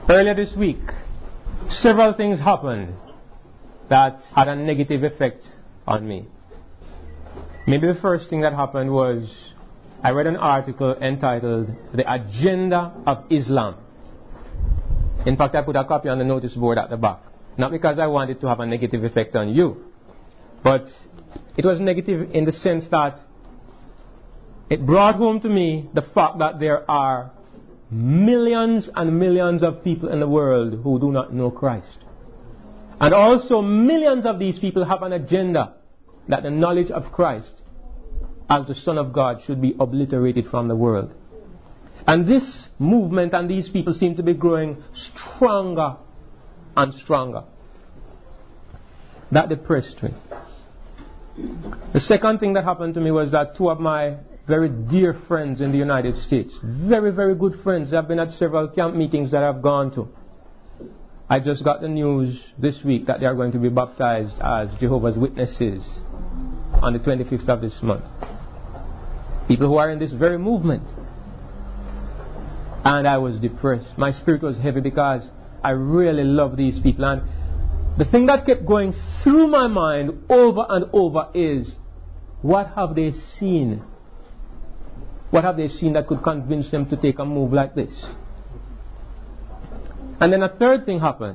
Earlier this week, several things happened that had a negative effect on me. Maybe the first thing that happened was I read an article entitled "The Agenda of Islam." In fact, I put a copy on the notice board at the back. Not because I wanted to have a negative effect on you, but it was negative in the sense that it brought home to me the fact that there are millions and millions of people in the world who do not know Christ. And also millions of these people have an agenda that the knowledge of Christ as the Son of God should be obliterated from the world. And this movement and these people seem to be growing stronger and stronger. That depressed me. The second thing that happened to me was that two of my very dear friends in the United States, very, very good friends, have been at several camp meetings that I've gone to. I just got the news this week that they are going to be baptized as Jehovah's Witnesses on the 25th of this month. People who are in this very movement. And I was depressed. My spirit was heavy because I really love these people. And the thing that kept going through my mind over and over is, what have they seen? What have they seen that could convince them to take a move like this? And then a third thing happened.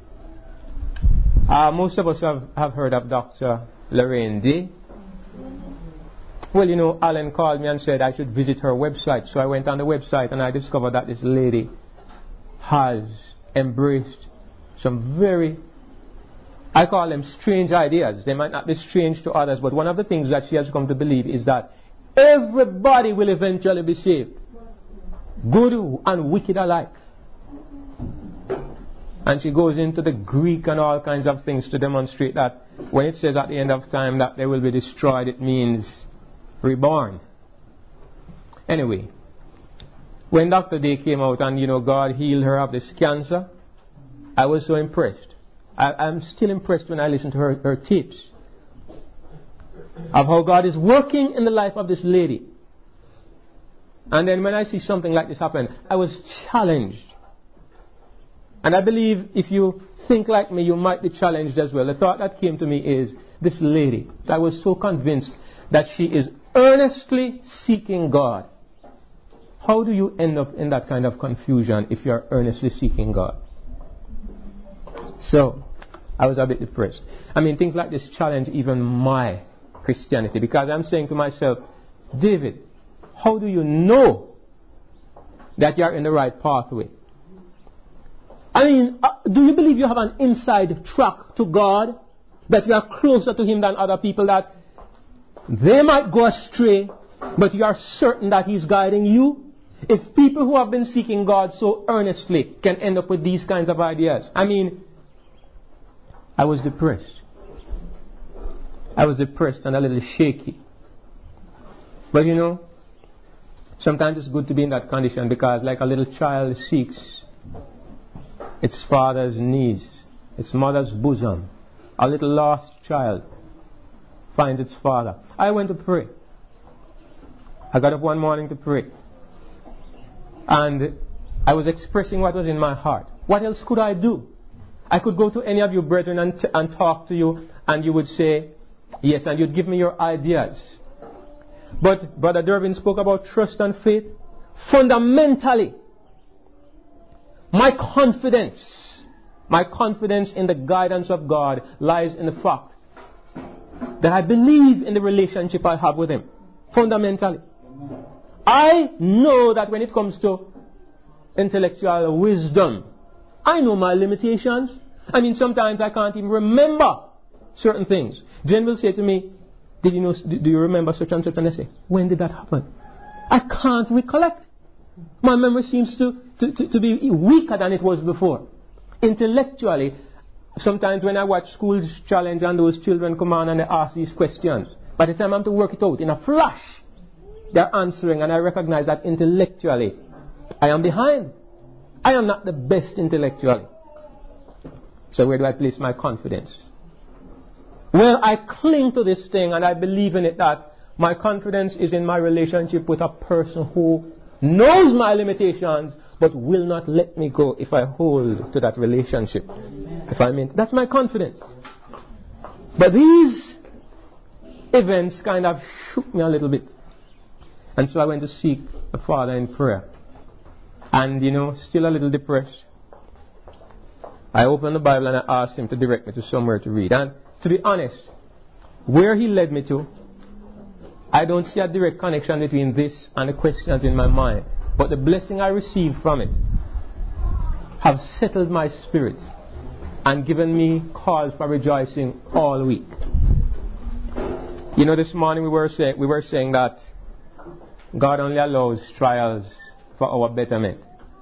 Most of us have heard of Dr. Lorraine Day. Well, you know, Alan called me and said I should visit her website. So I went on the website and I discovered that this lady has embraced some very, I call them strange ideas. They might not be strange to others, but one of the things that she has come to believe is that everybody will eventually be saved. Good and wicked alike. And she goes into the Greek and all kinds of things to demonstrate that when it says at the end of time that they will be destroyed, it means reborn. Anyway, when Dr. Day came out and, you know, God healed her of this cancer, I was so impressed. I'm still impressed when I listen to her tapes of how God is working in the life of this lady. And then when I see something like this happen, I was challenged. And I believe if you think like me, you might be challenged as well. The thought that came to me is, this lady, I was so convinced that she is earnestly seeking God. How do you end up in that kind of confusion if you are earnestly seeking God? So, I was a bit depressed. I mean, things like this challenge even my Christianity, because I'm saying to myself, David, how do you know that you are in the right pathway? I mean, do you believe you have an inside track to God? That you are closer to Him than other people, that they might go astray, but you are certain that He's guiding you? If people who have been seeking God so earnestly can end up with these kinds of ideas. I mean, I was depressed. I was depressed and a little shaky. But you know, sometimes it's good to be in that condition, because like a little child seeks its father's knees, its mother's bosom, a little lost child finds its father. I went to pray. I got up one morning to pray. And I was expressing what was in my heart. What else could I do? I could go to any of you brethren and talk to you, and you would say yes, and you'd give me your ideas. But Brother Durbin spoke about trust and faith. Fundamentally, my confidence in the guidance of God lies in the fact that I believe in the relationship I have with Him. Fundamentally. I know that when it comes to intellectual wisdom, I know my limitations. I mean, sometimes I can't even remember certain things. Jen will say to me, do you remember such and such? And I say, when did that happen? I can't recollect. My memory seems to be weaker than it was before. Intellectually, sometimes when I watch School's Challenge and those children come on and they ask these questions, by the time I'm to work it out, in a flash, they're answering, and I recognize that intellectually I am behind. I am not the best intellectually. So where do I place my confidence? Well, I cling to this thing and I believe in it, that my confidence is in my relationship with a person who knows my limitations but will not let me go if I hold to that relationship. That's my confidence. But these events kind of shook me a little bit. And so I went to seek the Father in prayer. And, still a little depressed. I opened the Bible and I asked Him to direct me to somewhere to read. And to be honest, where He led me to, I don't see a direct connection between this and the questions in my mind. But the blessing I received from it have settled my spirit and given me cause for rejoicing all week. This morning we were saying that God only allows trials for our betterment.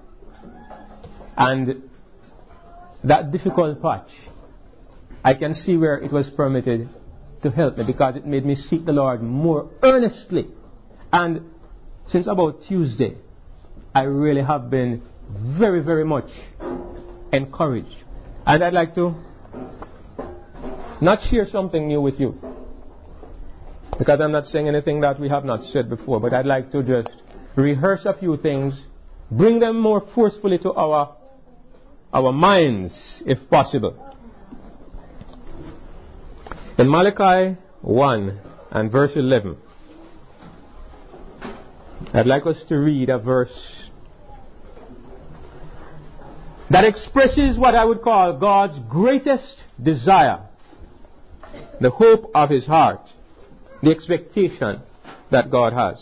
And that difficult patch, I can see where it was permitted to help me, because it made me seek the Lord more earnestly. And since about Tuesday, I really have been very, very much encouraged. And I'd like to not share something new with you, because I'm not saying anything that we have not said before, but I'd like to just rehearse a few things, bring them more forcefully to our minds, if possible. In Malachi 1 and verse 11, I'd like us to read a verse that expresses what I would call God's greatest desire, the hope of His heart, the expectation that God has.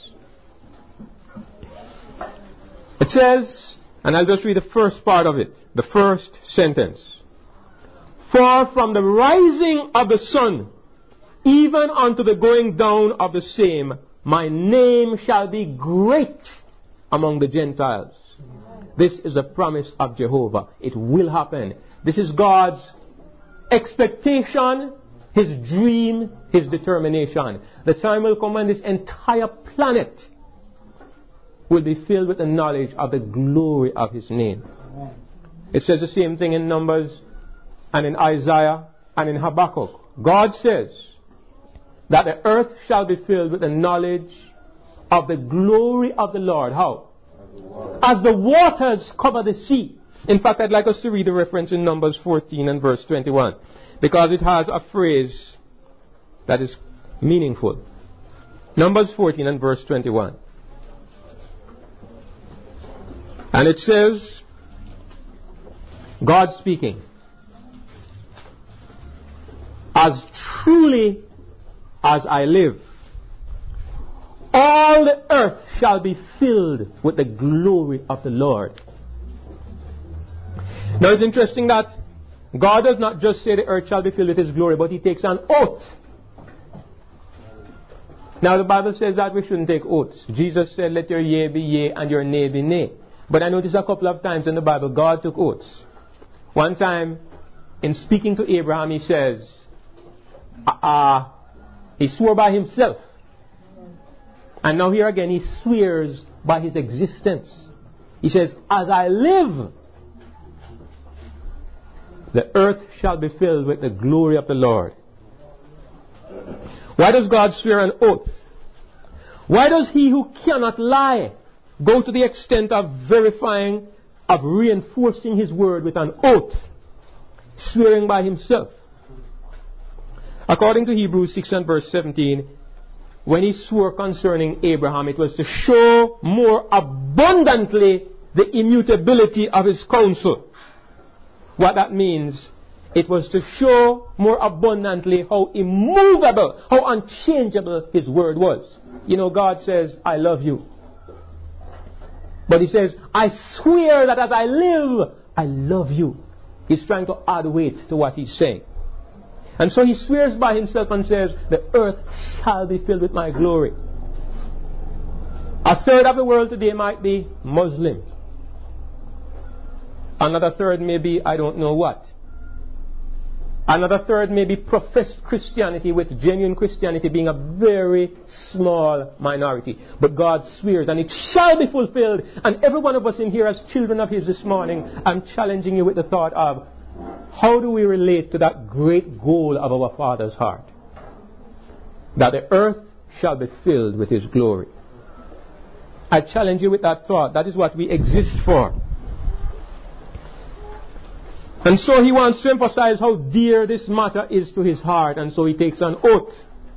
It says, and I'll just read the first part of it, the first sentence. For from the rising of the sun, even unto the going down of the same, my name shall be great among the Gentiles. This is a promise of Jehovah. It will happen. This is God's expectation, His dream, His determination. The time will come when this entire planet will be filled with the knowledge of the glory of His name. It says the same thing in Numbers and in Isaiah and in Habakkuk. God says that the earth shall be filled with the knowledge of the glory of the Lord. How? As the waters cover the sea. In fact, I'd like us to read the reference in Numbers 14 and verse 21, because it has a phrase that is meaningful. Numbers 14 and verse 21. And it says, God speaking, as truly as I live, all the earth shall be filled with the glory of the Lord. Now it's interesting that God does not just say the earth shall be filled with His glory, but He takes an oath. Now the Bible says that we shouldn't take oaths. Jesus said, let your yea be yea and your nay be nay. But I noticed a couple of times in the Bible, God took oaths. One time, in speaking to Abraham, He says, He swore by Himself. And now here again, He swears by His existence. He says, as I live, the earth shall be filled with the glory of the Lord. Why does God swear an oath? Why does He who cannot lie go to the extent of verifying, of reinforcing His word with an oath, swearing by Himself? According to Hebrews 6 and verse 17, when He swore concerning Abraham, it was to show more abundantly the immutability of His counsel. What that means, it was to show more abundantly how immovable, how unchangeable His word was. God says, I love you. But He says, I swear that as I live, I love you. He's trying to add weight to what He's saying. And so He swears by Himself and says, the earth shall be filled with my glory. A third of the world today might be Muslim. Another third may be I don't know what. Another third may be professed Christianity, with genuine Christianity being a very small minority. But God swears, and it shall be fulfilled. And every one of us in here as children of His this morning, I'm challenging you with the thought of, how do we relate to that great goal of our Father's heart? That the earth shall be filled with His glory. I challenge you with that thought. That is what we exist for. And so he wants to emphasize how dear this matter is to his heart, and so he takes an oath.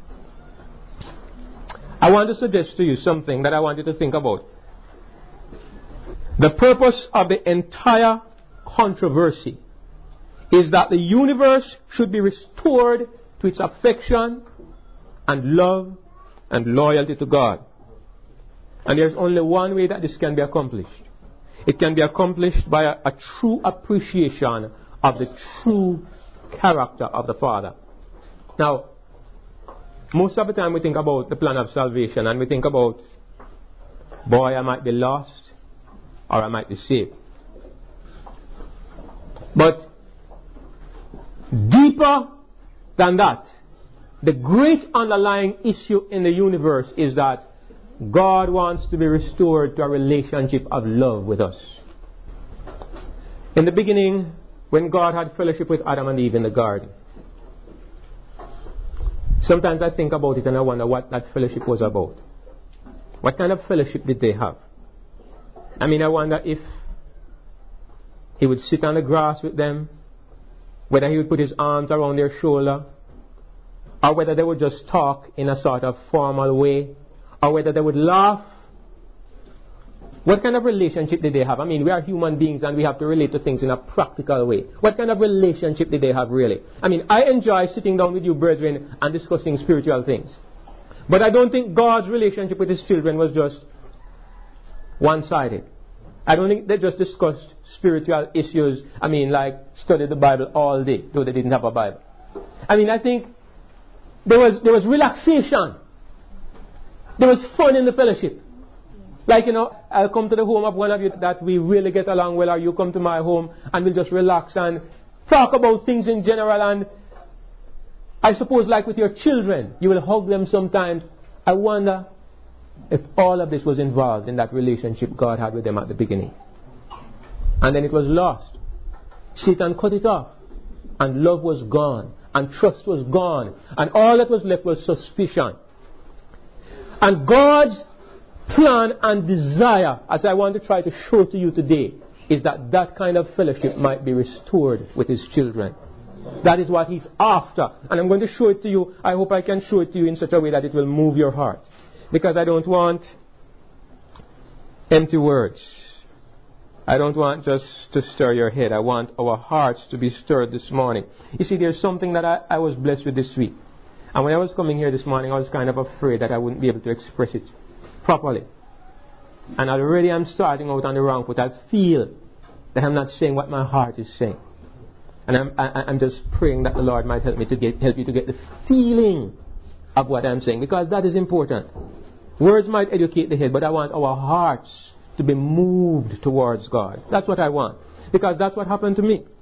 I want to suggest to you something that I want you to think about. The purpose of the entire controversy is that the universe should be restored to its affection and love and loyalty to God. And there's only one way that this can be accomplished. It can be accomplished by a true appreciation of the true character of the Father. Now, most of the time we think about the plan of salvation and we think about, boy, I might be lost or I might be saved. But deeper than that, the great underlying issue in the universe is that God wants to be restored to a relationship of love with us. In the beginning, when God had fellowship with Adam and Eve in the garden, sometimes I think about it and I wonder what that fellowship was about. What kind of fellowship did they have? I mean, I wonder if he would sit on the grass with them, whether he would put his arms around their shoulder, or whether they would just talk in a sort of formal way, or whether they would laugh. What kind of relationship did they have? I mean, we are human beings and we have to relate to things in a practical way. What kind of relationship did they have really? I mean, I enjoy sitting down with you brethren and discussing spiritual things. But I don't think God's relationship with his children was just one-sided. I don't think they just discussed spiritual issues, I mean, like studied the Bible all day, though they didn't have a Bible. I mean, I think there was relaxation. There was fun in the fellowship. Like, you know, I'll come to the home of one of you that we really get along well, or you come to my home and we'll just relax and talk about things in general. And I suppose like with your children, you will hug them sometimes. I wonder if all of this was involved in that relationship God had with them at the beginning. And then it was lost. Satan cut it off. And love was gone. And trust was gone. And all that was left was suspicion. And God's plan and desire, as I want to try to show to you today, is that that kind of fellowship might be restored with his children. That is what he's after. And I'm going to show it to you. I hope I can show it to you in such a way that it will move your heart. Because I don't want empty words. I don't want just to stir your head. I want our hearts to be stirred this morning. You see, there's something that I was blessed with this week. And when I was coming here this morning, I was kind of afraid that I wouldn't be able to express it properly. And already I'm starting out on the wrong foot. I feel that I'm not saying what my heart is saying. And I'm just praying that the Lord might help you to get the feeling of what I'm saying. Because that is important. Words might educate the head, but I want our hearts to be moved towards God. That's what I want. Because that's what happened to me.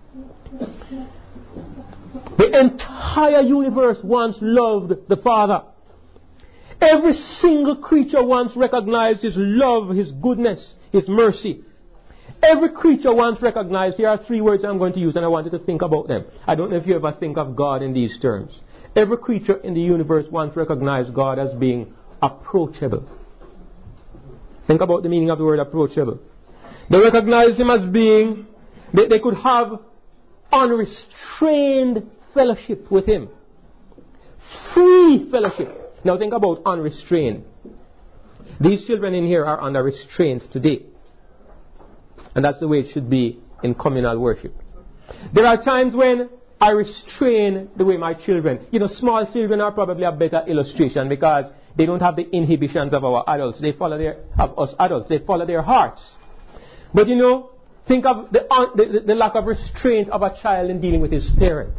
The entire universe once loved the Father. Every single creature once recognized his love, his goodness, his mercy. Every creature once recognized, here are three words I'm going to use and I want you to think about them. I don't know if you ever think of God in these terms. Every creature in the universe once recognized God as being approachable. Think about the meaning of the word approachable. They recognized him as being, they could have unrestrained fellowship with him. Free fellowship. Now think about unrestrained. These children in here are under restraint today. And that's the way it should be in communal worship. There are times when I restrain the way my children, small children are probably a better illustration because they don't have the inhibitions of our adults. They follow us adults. They follow their hearts. But think of the lack of restraint of a child in dealing with his parent.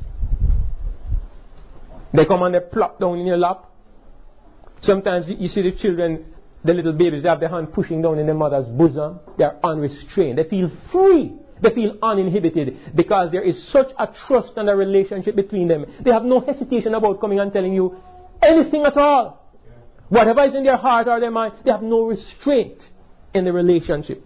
They come and they plop down in your lap. Sometimes you see the children, the little babies, they have their hand pushing down in their mother's bosom. They are unrestrained. They feel free. They feel uninhibited because there is such a trust and a relationship between them. They have no hesitation about coming and telling you anything at all. Whatever is in their heart or their mind, they have no restraint in the relationship.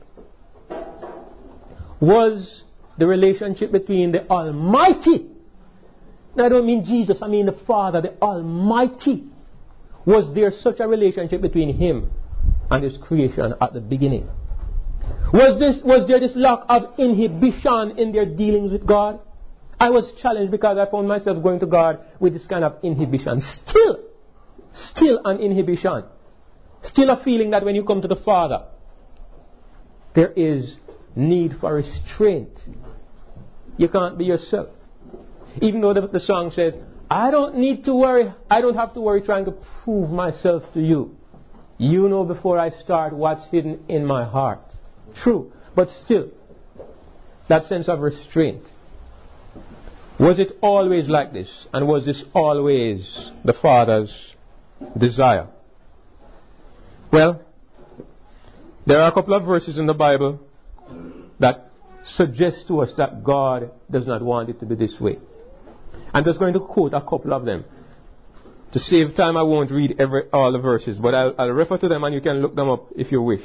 Was the relationship between the Almighty, now I don't mean Jesus, I mean the Father, the Almighty, was there such a relationship between him and his creation at the beginning? Was there this lack of inhibition in their dealings with God? I was challenged because I found myself going to God with this kind of inhibition. Still an inhibition. Still a feeling that when you come to the Father, there is need for restraint. You can't be yourself. Even though the song says, I don't need to worry. I don't have to worry trying to prove myself to you. You know before I start what's hidden in my heart. True. But still, that sense of restraint. Was it always like this? And was this always the Father's desire? Well, there are a couple of verses in the Bible that suggest to us that God does not want it to be this way. I'm just going to quote a couple of them. To save time, I won't read all the verses, but I'll refer to them and you can look them up if you wish.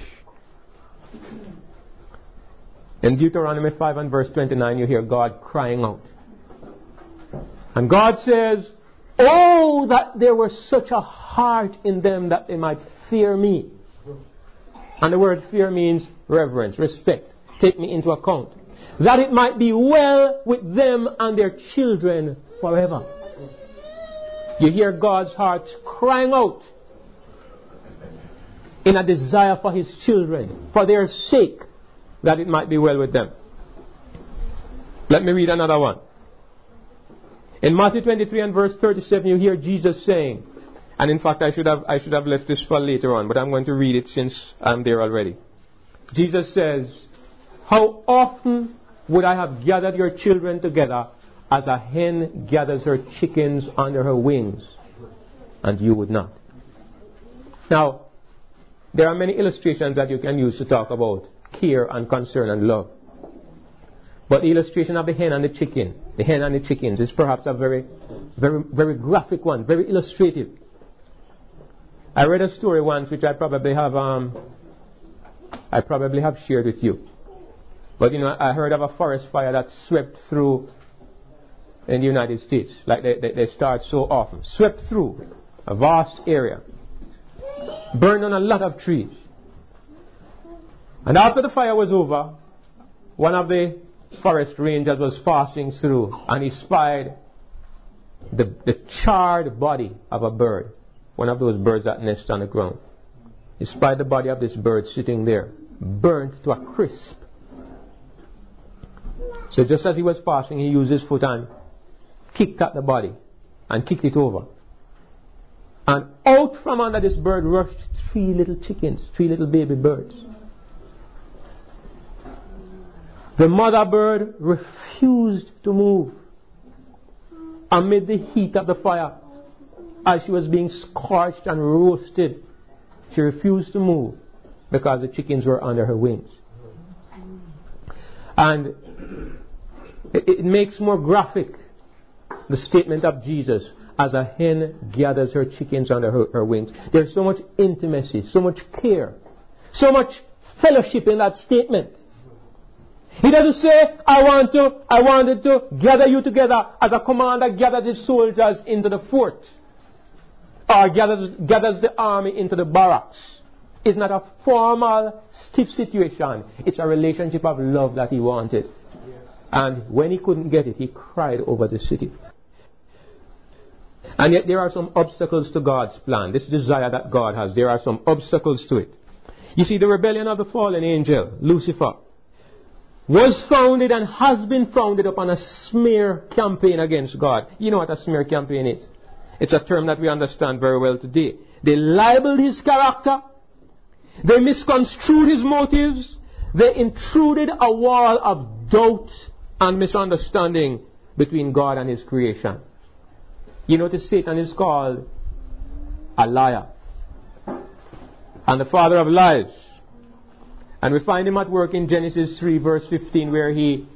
In Deuteronomy 5 and verse 29, you hear God crying out. And God says, oh, that there were such a heart in them that they might fear me. And the word fear means reverence, respect. Take me into account. That it might be well with them and their children forever. You hear God's heart crying out in a desire for His children, for their sake, that it might be well with them. Let me read another one. In Matthew 23 and verse 37, you hear Jesus saying, and in fact I should have left this for later on, but I'm going to read it since I'm there already. Jesus says, how often would I have gathered your children together as a hen gathers her chickens under her wings, and you would not. Now, there are many illustrations that you can use to talk about care and concern and love. But the illustration of the hen and the chickens is perhaps a very, very, very graphic one, very illustrative. I read a story once which I probably have shared with you. But I heard of a forest fire that swept through in the United States, like they start so often. Swept through a vast area, burned on a lot of trees. And after the fire was over, one of the forest rangers was passing through and he spied the charred body of a bird, one of those birds that nest on the ground. He spied the body of this bird sitting there, burnt to a crisp. So just as he was passing, he used his foot and kicked at the body and kicked it over. And out from under this bird rushed 3 little chickens, 3 little baby birds. The mother bird refused to move amid the heat of the fire. As she was being scorched and roasted, she refused to move because the chickens were under her wings. And it makes more graphic the statement of Jesus, as a hen gathers her chickens under her wings. There's so much intimacy, so much care, so much fellowship in that statement. He doesn't say, I wanted to gather you together as a commander gathers his soldiers into the fort, or gathers the army into the barracks. It's not a formal, stiff situation. It's a relationship of love that he wanted. And when he couldn't get it, he cried over the city. And yet there are some obstacles to God's plan. This desire that God has, there are some obstacles to it. You see, the rebellion of the fallen angel, Lucifer, was founded and has been founded upon a smear campaign against God. You know what a smear campaign is? It's a term that we understand very well today. They libeled his character. They misconstrued his motives. They intruded a wall of doubt and misunderstanding between God and His creation. You notice Satan is called a liar and the father of lies. And we find him at work in Genesis 3 verse 15 where he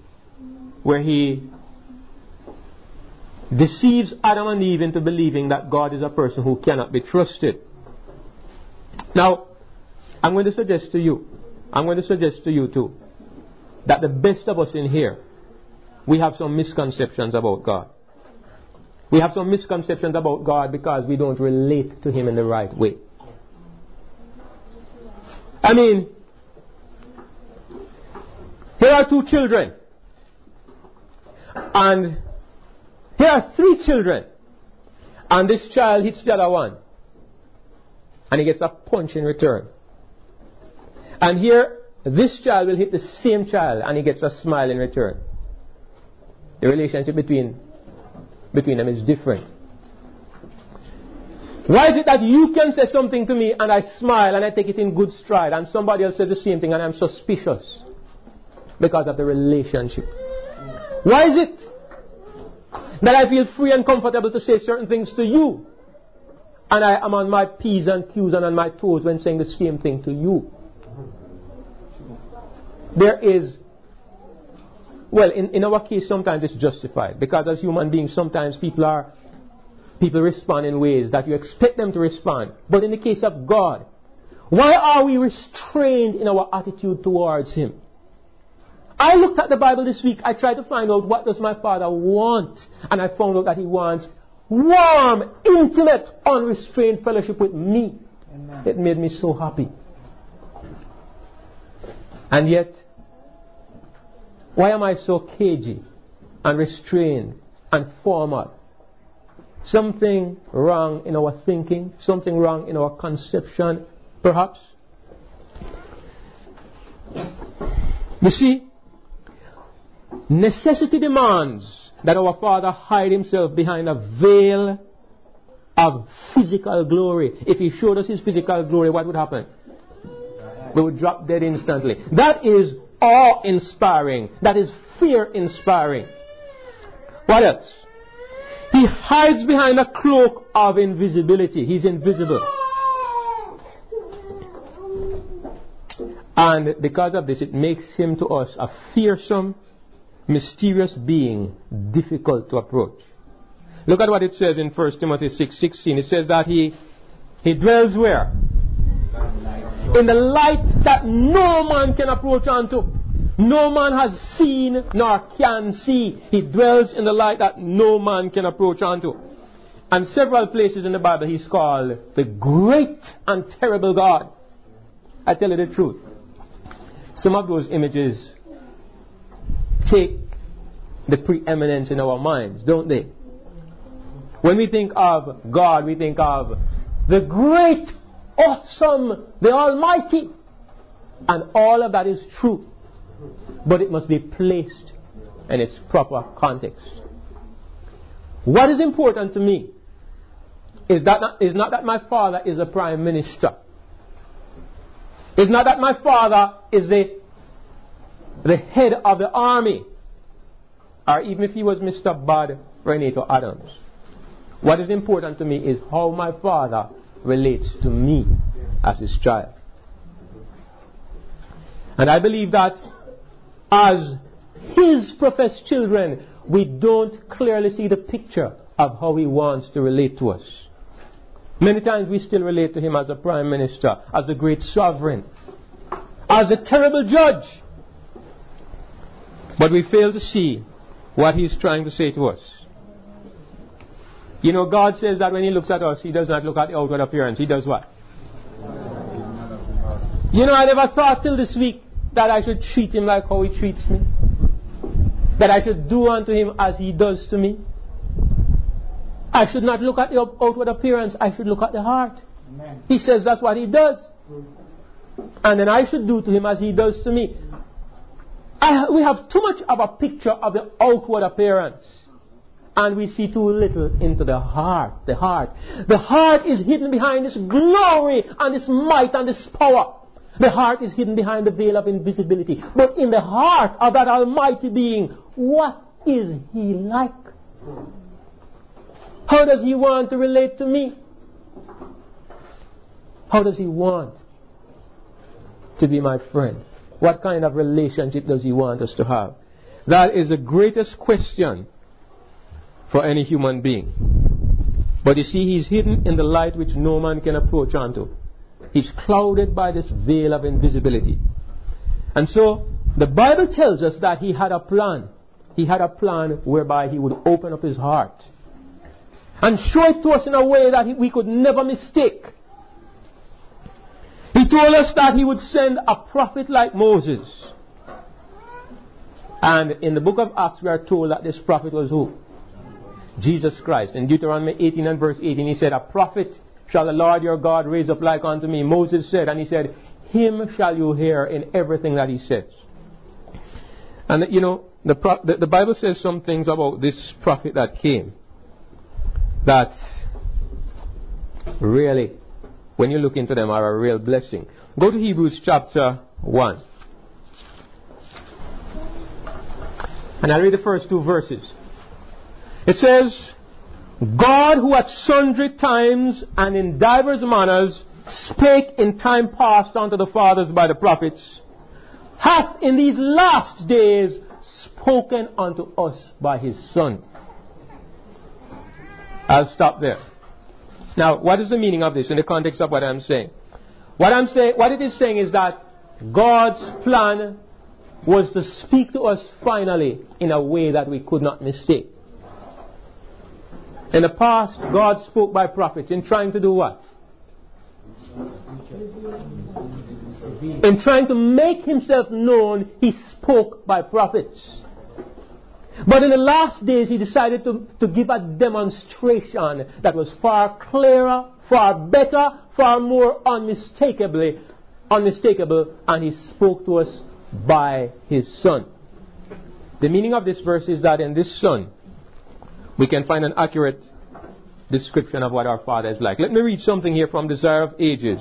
deceives Adam and Eve into believing that God is a person who cannot be trusted. Now, I'm going to suggest to you too, that the best of us in here, we have some misconceptions about God. We have some misconceptions about God because we don't relate to Him in the right way. I mean, Here are 2 children. And here are 3 children. And this child hits the other one. And he gets a punch in return. And here, this child will hit the same child and he gets a smile in return. The relationship between them is different. Why is it that you can say something to me and I smile and I take it in good stride, and somebody else says the same thing and I'm suspicious? Because of the relationship. Why is it that I feel free and comfortable to say certain things to you, and I am on my P's and Q's and on my toes when saying the same thing to you? There is, well, in our case, sometimes it's justified, because as human beings, sometimes people respond in ways that you expect them to respond. But in the case of God, why are we restrained in our attitude towards Him? I looked at the Bible this week. I tried to find out, what does my Father want? And I found out that He wants warm, intimate, unrestrained fellowship with me. Amen. It made me so happy. And yet, why am I so cagey and restrained and formal? Something wrong in our thinking, something wrong in our conception, perhaps. You see, necessity demands that our Father hide Himself behind a veil of physical glory. If He showed us His physical glory, what would happen? We would drop dead instantly. That is awe-inspiring. That is fear-inspiring. What else? He hides behind a cloak of invisibility. He's invisible. And because of this, it makes Him to us a fearsome, mysterious being, difficult to approach. Look at what it says in 1 Timothy 6:16. It says that He dwells where? In the light that no man can approach unto. No man has seen nor can see. He dwells in the light that no man can approach unto. And several places in the Bible He's called the great and terrible God. I tell you the truth. Some of those images take the preeminence in our minds, don't they? When we think of God, we think of the great, awesome, the Almighty. And all of that is true. But it must be placed in its proper context. What is important to me is not that my father is a prime minister. It's not that my father is the head of the army, or even if he was Mr. Bud Renato Adams. What is important to me is how my father relates to me as his child. And I believe that as His professed children, we don't clearly see the picture of how He wants to relate to us. Many times we still relate to Him as a prime minister, as a great sovereign, as a terrible judge. But we fail to see what He's trying to say to us. You know, God says that when He looks at us, He does not look at the outward appearance. He does what? You know, I never thought till this week that I should treat Him like how He treats me. That I should do unto Him as He does to me. I should not look at the outward appearance. I should look at the heart. Amen. He says that's what He does. And then I should do to Him as He does to me. We have too much of a picture of the outward appearance. And we see too little into the heart. The heart. The heart is hidden behind this glory and this might and this power. The heart is hidden behind the veil of invisibility. But in the heart of that Almighty being, what is He like? How does He want to relate to me? How does He want to be my friend? What kind of relationship does He want us to have? That is the greatest question for any human being. But you see, He's hidden in the light which no man can approach unto. He's clouded by this veil of invisibility. And so, the Bible tells us that He had a plan. He had a plan whereby He would open up His heart and show it to us in a way that we could never mistake. He told us that He would send a prophet like Moses. And in the book of Acts we are told that this prophet was who? Jesus Christ. In Deuteronomy 18 and verse 18 he said, a prophet shall the Lord your God raise up like unto me. Moses said, and he said, him shall you hear in everything that he says. And you know, the Bible says some things about this prophet that came that really, when you look into them, are a real blessing. Go to Hebrews chapter 1. And I'll read the first two verses. It says, God, who at sundry times and in divers manners spake in time past unto the fathers by the prophets, hath in these last days spoken unto us by his Son. I'll stop there. Now, what is the meaning of this in the context of what I'm saying? What it is saying is that God's plan was to speak to us finally in a way that we could not mistake. In the past, God spoke by prophets in trying to do what? In trying to make himself known, he spoke by prophets. But in the last days, he decided to give a demonstration that was far clearer, far better, far more unmistakable, and he spoke to us by his Son. The meaning of this verse is that in this Son, we can find an accurate description of what our Father is like. Let me read something here from Desire of Ages,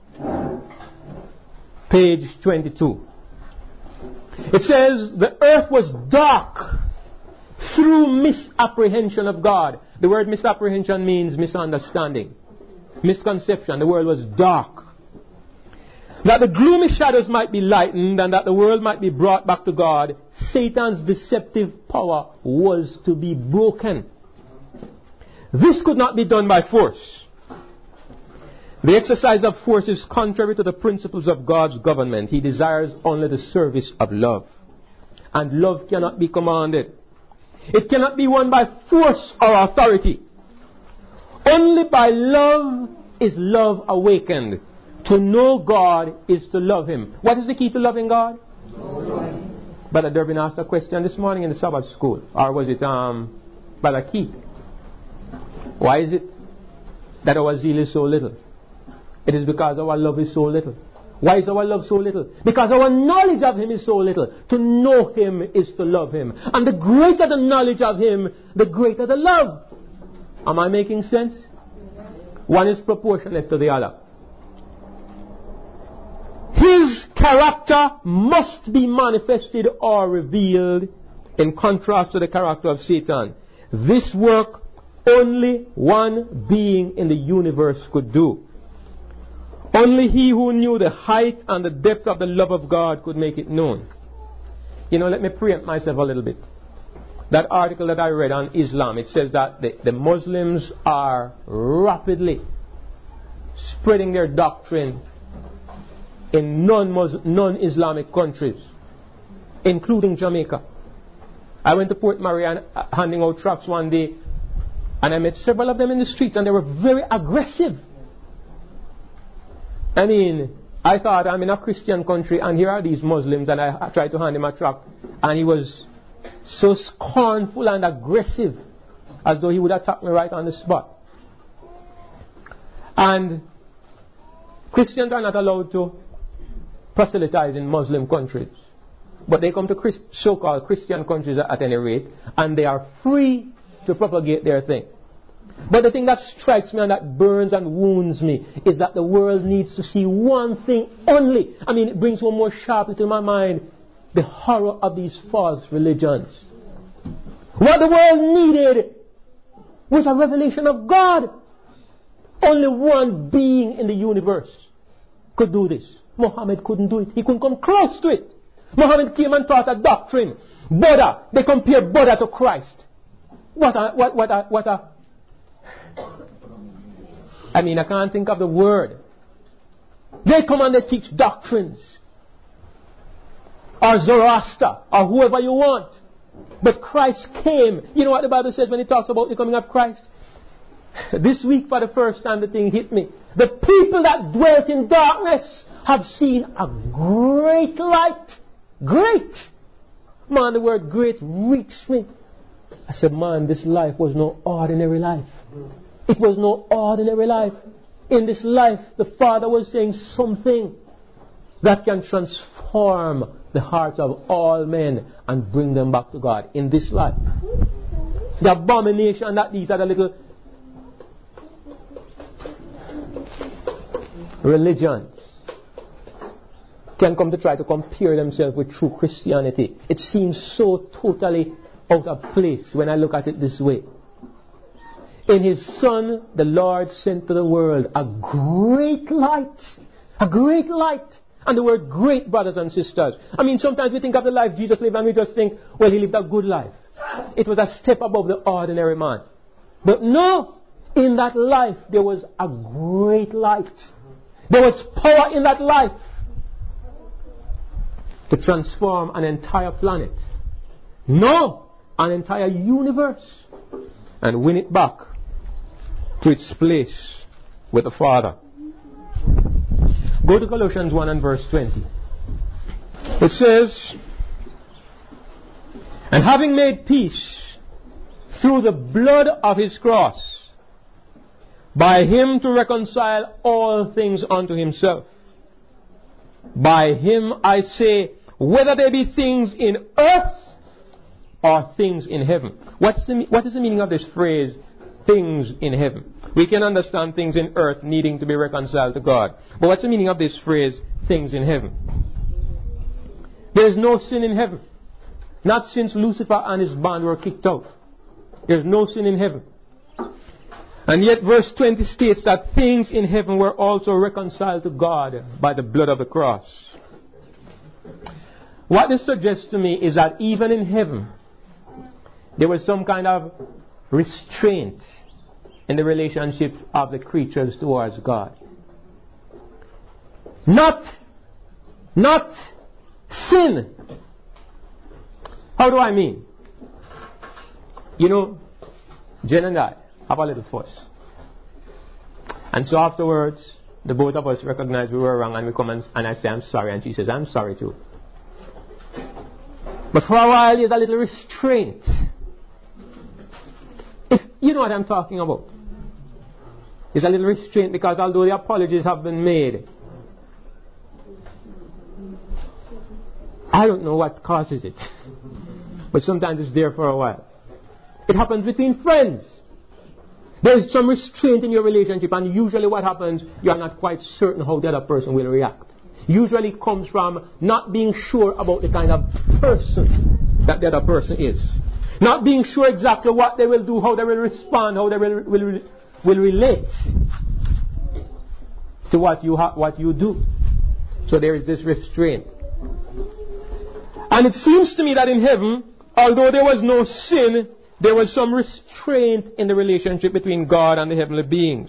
page 22. It says, the earth was dark through misapprehension of God. The word misapprehension means misunderstanding, misconception. The world was dark. That the gloomy shadows might be lightened and that the world might be brought back to God, Satan's deceptive power was to be broken. This could not be done by force. The exercise of force is contrary to the principles of God's government. He desires only the service of love. And love cannot be commanded. It cannot be won by force or authority. Only by love is love awakened. To know God is to love him. What is the key to loving God? Brother Durbin asked a question this morning in the Sabbath school. Or was it Brother Keith? Why is it that our zeal is so little? It is because our love is so little. Why is our love so little? Because our knowledge of him is so little. To know him is to love him. And the greater the knowledge of him, the greater the love. Am I making sense? One is proportionate to the other. His character must be manifested or revealed in contrast to the character of Satan. This work only one being in the universe could do. Only he who knew the height and the depth of the love of God could make it known. You know, let me preempt myself a little bit. That article that I read on Islam, it says that the Muslims are rapidly spreading their doctrine in non-Islamic countries, including Jamaica. I went to Port Marion handing out tracts one day, and I met several of them in the street, and they were very aggressive. I mean, I thought I'm in a Christian country, and here are these Muslims, and I tried to hand him a tract, and he was so scornful and aggressive, as though he would attack me right on the spot. And Christians are not allowed to proselytize in Muslim countries, but they come to so-called Christian countries at any rate, and they are free to propagate their thing. But the thing that strikes me and that burns and wounds me is that the world needs to see one thing only. I mean, it brings one more sharply to my mind the horror of these false religions. What the world needed was a revelation of God. Only one being in the universe could do this. Muhammad couldn't do it. He couldn't come close to it. Muhammad came and taught a doctrine. Buddha, they compare Buddha to Christ. I mean, I can't think of the word. They come and they teach doctrines. Or Zoroaster, or whoever you want. But Christ came. You know what the Bible says when it talks about the coming of Christ? This week for the first time the thing hit me. The people that dwelt in darkness have seen a great light. Great. Man, the word great reached me. I said, man, this life was no ordinary life. It was no ordinary life. In this life, the Father was saying something that can transform the hearts of all men and bring them back to God in this life. The abomination that these other little religions can come to try to compare themselves with true Christianity. It seems so totally out of place when I look at it this way. In His Son, the Lord sent to the world a great light. A great light. And the word great, brothers and sisters. I mean, sometimes we think of the life Jesus lived and we just think, well, He lived a good life. It was a step above the ordinary man. But no, in that life there was a great light. There was power in that life to transform an entire planet. No, an entire universe. And win it back to its place with the Father. Go to Colossians 1 and verse 20. It says, and having made peace through the blood of His cross, by Him to reconcile all things unto Himself. By Him, I say, whether they be things in earth or things in heaven. What is the meaning of this phrase, things in heaven? We can understand things in earth needing to be reconciled to God. But what's the meaning of this phrase, things in heaven? There is no sin in heaven. Not since Lucifer and his band were kicked out. There is no sin in heaven. And yet verse 20 states that things in heaven were also reconciled to God by the blood of the cross. What this suggests to me is that even in heaven, there was some kind of restraint in the relationship of the creatures towards God. Not sin. How do I mean? You know, Jen and I have a little fuss. And so afterwards, the both of us recognize we were wrong and we come and I say, I'm sorry. And she says, I'm sorry too. But for a while, there's a little restraint. You know what I'm talking about. There's a little restraint because although the apologies have been made, I don't know what causes it. But sometimes it's there for a while. It happens between friends. There is some restraint in your relationship, and usually what happens, you are not quite certain how the other person will react. Usually it comes from not being sure about the kind of person that the other person is. Not being sure exactly what they will do, how they will respond, how they will relate to what you do. So there is this restraint. And it seems to me that in heaven, although there was no sin, there was some restraint in the relationship between God and the heavenly beings.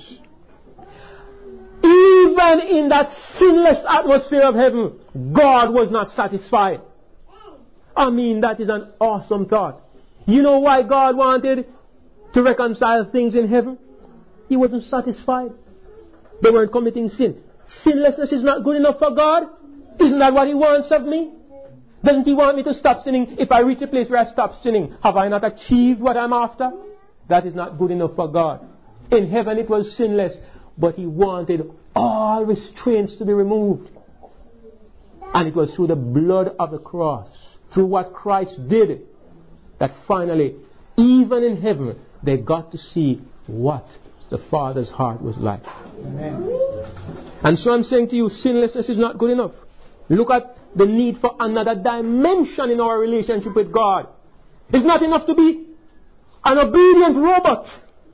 Even in that sinless atmosphere of heaven, God was not satisfied. I mean, that is an awesome thought. You know why God wanted to reconcile things in heaven? He wasn't satisfied. They weren't committing sin. Sinlessness is not good enough for God. Isn't that what He wants of me? Doesn't He want me to stop sinning? If I reach a place where I stop sinning, have I not achieved what I'm after? That is not good enough for God. In heaven it was sinless, but He wanted all restraints to be removed. And it was through the blood of the cross, through what Christ did, that finally, even in heaven, they got to see what the Father's heart was like. Amen. And so I'm saying to you, sinlessness is not good enough. Look at the need for another dimension in our relationship with God. It's not enough to be an obedient robot.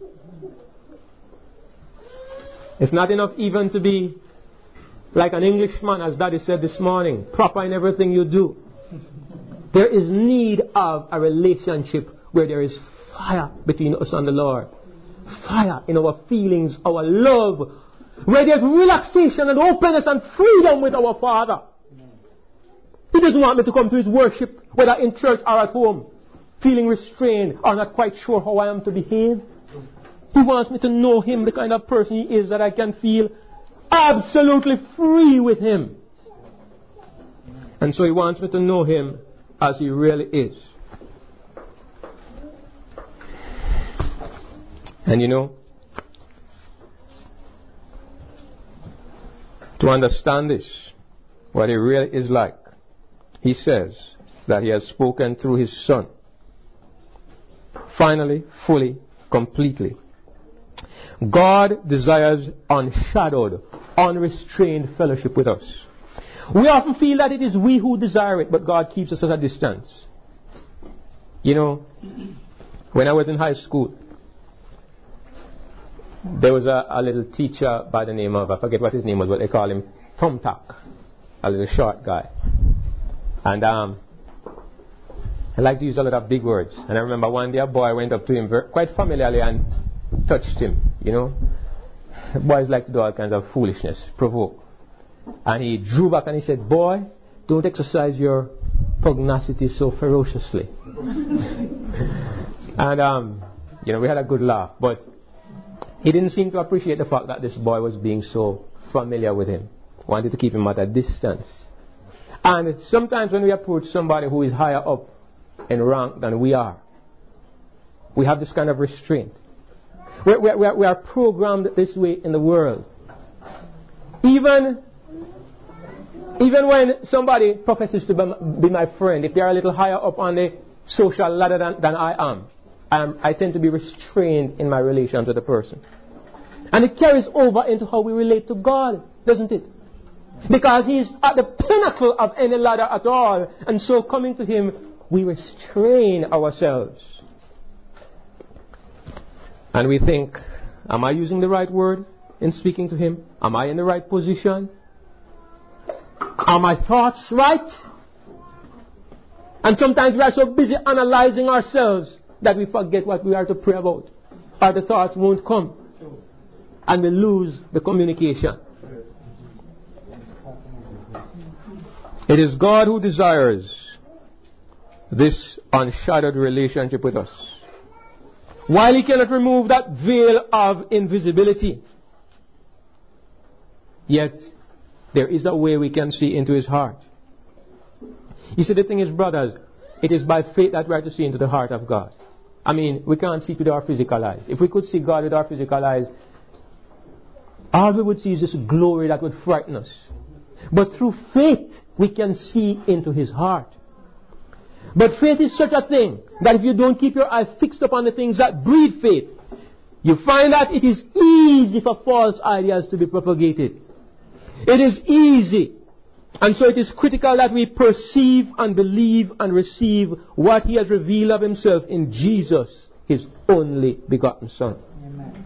It's not enough even to be like an Englishman, as Daddy said this morning, proper in everything you do. There is need of a relationship where there is fire between us and the Lord. Fire in our feelings, our love. Where there's relaxation and openness and freedom with our Father. He doesn't want me to come to His worship, whether in church or at home, feeling restrained or not quite sure how I am to behave. He wants me to know Him, the kind of person He is, that I can feel absolutely free with Him. And so He wants me to know Him as He really is. And to understand this, what He really is like, He says that He has spoken through His Son. Finally, fully, completely. God desires unshadowed, unrestrained fellowship with us. We often feel that it is we who desire it, but God keeps us at a distance. When I was in high school, there was a little teacher by the name of, I forget what his name was, but they call him Thumbtack, a little short guy. And I like to use a lot of big words. And I remember one day a boy went up to him quite familiarly and touched him, Boys like to do all kinds of foolishness, provoke. And he drew back and he said, "Boy, don't exercise your pugnacity so ferociously." And, we had a good laugh. But he didn't seem to appreciate the fact that this boy was being so familiar with him. Wanted to keep him at a distance. And sometimes when we approach somebody who is higher up in rank than we are, we have this kind of restraint. We are programmed this way in the world. Even when somebody professes to be my friend, if they are a little higher up on the social ladder than I am, I tend to be restrained in my relation to the person. And it carries over into how we relate to God, doesn't it? Because He is at the pinnacle of any ladder at all. And so coming to Him, we restrain ourselves. And we think, am I using the right word in speaking to Him? Am I in the right position? Are my thoughts right? And sometimes we are so busy analyzing ourselves that we forget what we are to pray about. Or the thoughts won't come. And we lose the communication. It is God who desires this unshadowed relationship with us. While He cannot remove that veil of invisibility, yet there is a way we can see into His heart. You see, the thing is, brothers, it is by faith that we are to see into the heart of God. I mean, we can't see it with our physical eyes. If we could see God with our physical eyes, all we would see is this glory that would frighten us. But through faith, we can see into His heart. But faith is such a thing that if you don't keep your eye fixed upon the things that breed faith, you find that it is easy for false ideas to be propagated. It is easy. And so it is critical that we perceive and believe and receive what He has revealed of Himself in Jesus, His only begotten Son. Amen.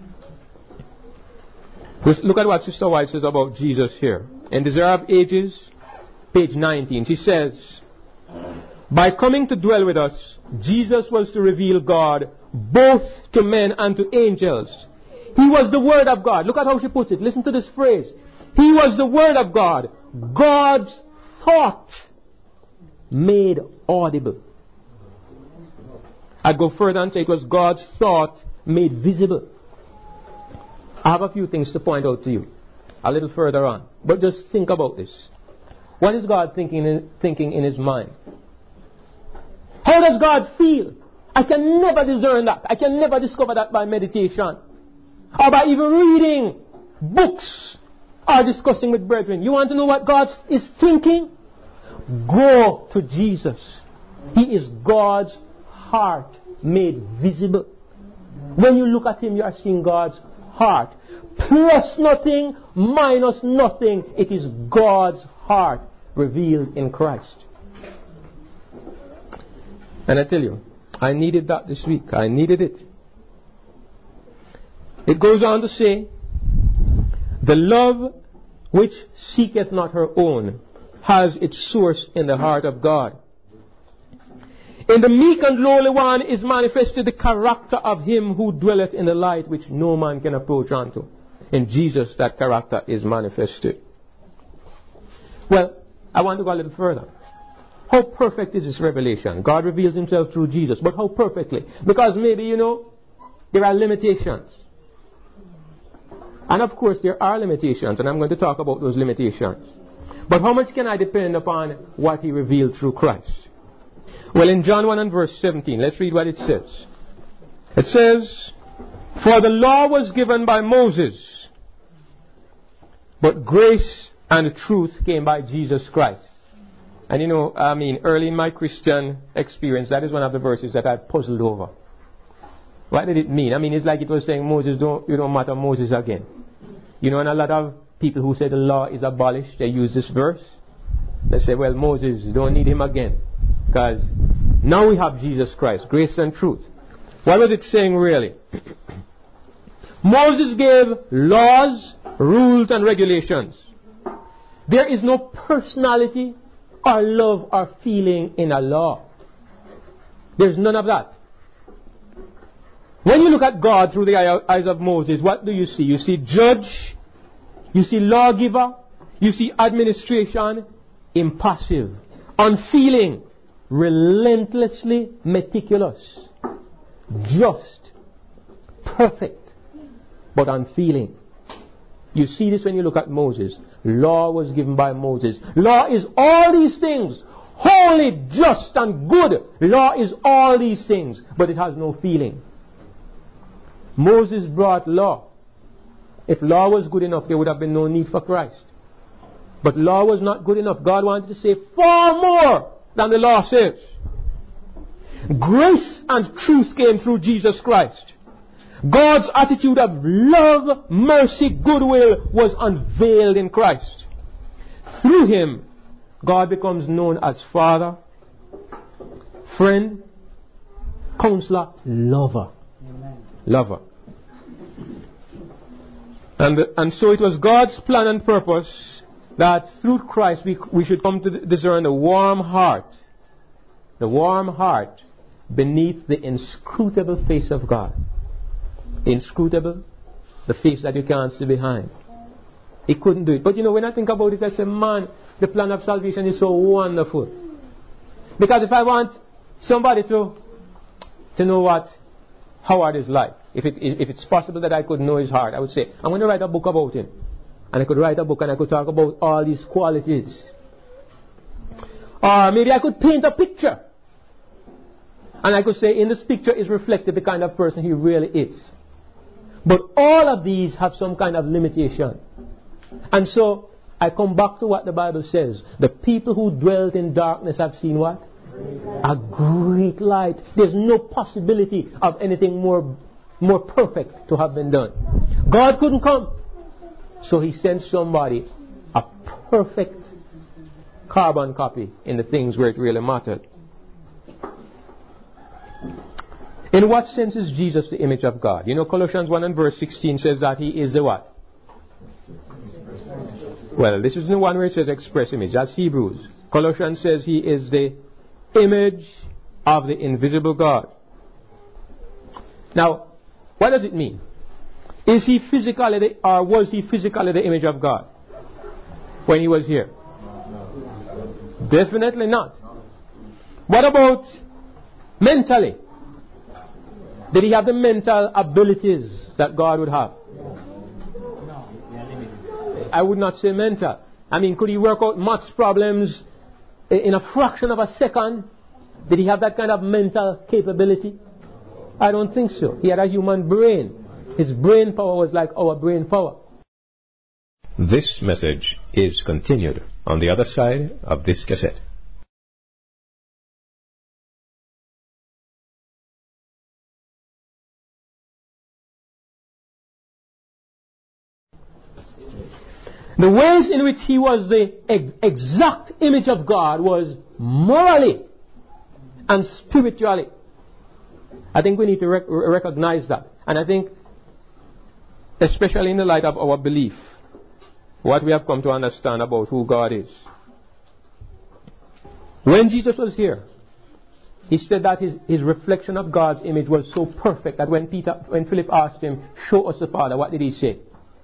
Look at what Sister White says about Jesus here. In Desire of Ages, page 19, she says, by coming to dwell with us, Jesus was to reveal God both to men and to angels. He was the Word of God. Look at how she puts it. Listen to this phrase. He was the Word of God. God's thought made audible. I'd go further and say it was God's thought made visible. I have a few things to point out to you a little further on. But just think about this. What is God thinking in His mind? How does God feel? I can never discern that. I can never discover that by meditation. Or by even reading books or discussing with brethren. You want to know what God is thinking? Go to Jesus. He is God's heart made visible. When you look at Him, you are seeing God's heart. Plus nothing, minus nothing. It is God's heart revealed in Christ. And I tell you, I needed that this week. I needed it. It goes on to say, the love which seeketh not her own has its source in the heart of God. In the meek and lowly one is manifested the character of Him who dwelleth in the light which no man can approach unto. In Jesus that character is manifested. Well, I want to go a little further. How perfect is this revelation? God reveals Himself through Jesus. But how perfectly? Because maybe, there are limitations. And of course there are limitations. And I'm going to talk about those limitations. But how much can I depend upon what He revealed through Christ? Well, in John 1 and verse 17, let's read what it says. It says, "For the law was given by Moses, but grace and truth came by Jesus Christ." And early in my Christian experience, that is one of the verses that I puzzled over. What did it mean? It's like it was saying, Moses, you don't matter Moses again. And a lot of people who say the law is abolished, they use this verse. They say, well, Moses, don't need him again. Because now we have Jesus Christ, grace and truth. What was it saying really? Moses gave laws, rules, and regulations. There is no personality or love or feeling in a law. There's none of that. When you look at God through the eyes of Moses, what do you see? You see judge, you see lawgiver, you see administration, impassive, unfeeling, relentlessly meticulous, just, perfect, but unfeeling. You see this when you look at Moses. Law was given by Moses. Law is all these things. Holy, just, and good. Law is all these things, but it has no feeling. Moses brought law. If law was good enough, there would have been no need for Christ. But law was not good enough. God wanted to say far more than the law says. Grace and truth came through Jesus Christ. God's attitude of love, mercy, goodwill was unveiled in Christ. Through Him, God becomes known as Father, friend, counselor, lover. Amen. Lover. And so it was God's plan and purpose that through Christ we should come to discern the warm heart beneath the inscrutable face of God. Inscrutable, the face that you can't see behind. He couldn't do it. But when I think about it, I say, man, the plan of salvation is so wonderful. Because if I want somebody to know what Howard is like, if it's possible that I could know his heart, I would say, I'm going to write a book about him. And I could write a book and I could talk about all these qualities. Or maybe I could paint a picture. And I could say, in this picture is reflected the kind of person he really is. But all of these have some kind of limitation. And so, I come back to what the Bible says. The people who dwelt in darkness have seen what? A great light. There's no possibility of anything more perfect to have been done. God couldn't come. So He sent somebody, a perfect carbon copy in the things where it really mattered. In what sense is Jesus the image of God? Colossians 1 and verse 16 says that He is the what? Well, this is the one where it says express image. That's Hebrews. Colossians says He is the image of the invisible God. Now, what does it mean? Is He physically or was He physically the image of God when He was here? Definitely not. What about mentally? Did He have the mental abilities that God would have? I would not say mental. Could He work out maths problems in a fraction of a second? Did He have that kind of mental capability? I don't think so. He had a human brain. His brain power was like our brain power. This message is continued on the other side of this cassette. The ways in which He was the exact image of God was morally and spiritually. I think we need to recognize that. And I think, especially in the light of our belief, what we have come to understand about who God is. When Jesus was here, He said that his reflection of God's image was so perfect that when Philip asked Him, show us the Father, what did He say?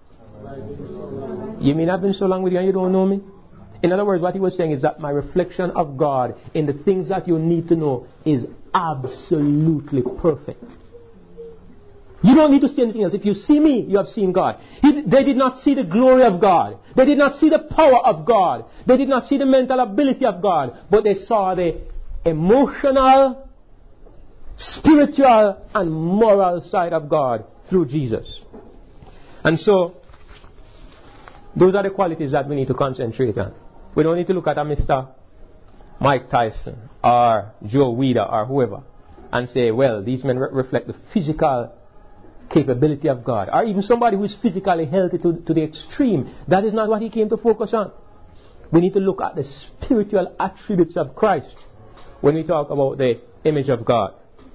You mean I've been so long with you and you don't know me? In other words, what He was saying is that my reflection of God in the things that you need to know is absolutely perfect. You don't need to see anything else. If you see me, you have seen God. They did not see the glory of God. They did not see the power of God. They did not see the mental ability of God. But they saw the emotional, spiritual, and moral side of God through Jesus. And so, those are the qualities that we need to concentrate on. We don't need to look at a Mr. Mike Tyson or Joe Weider or whoever and say, well, these men reflect the physical capability of God. Or even somebody who is physically healthy to the extreme. That is not what he came to focus on. We need to look at the spiritual attributes of Christ when we talk about the image of God.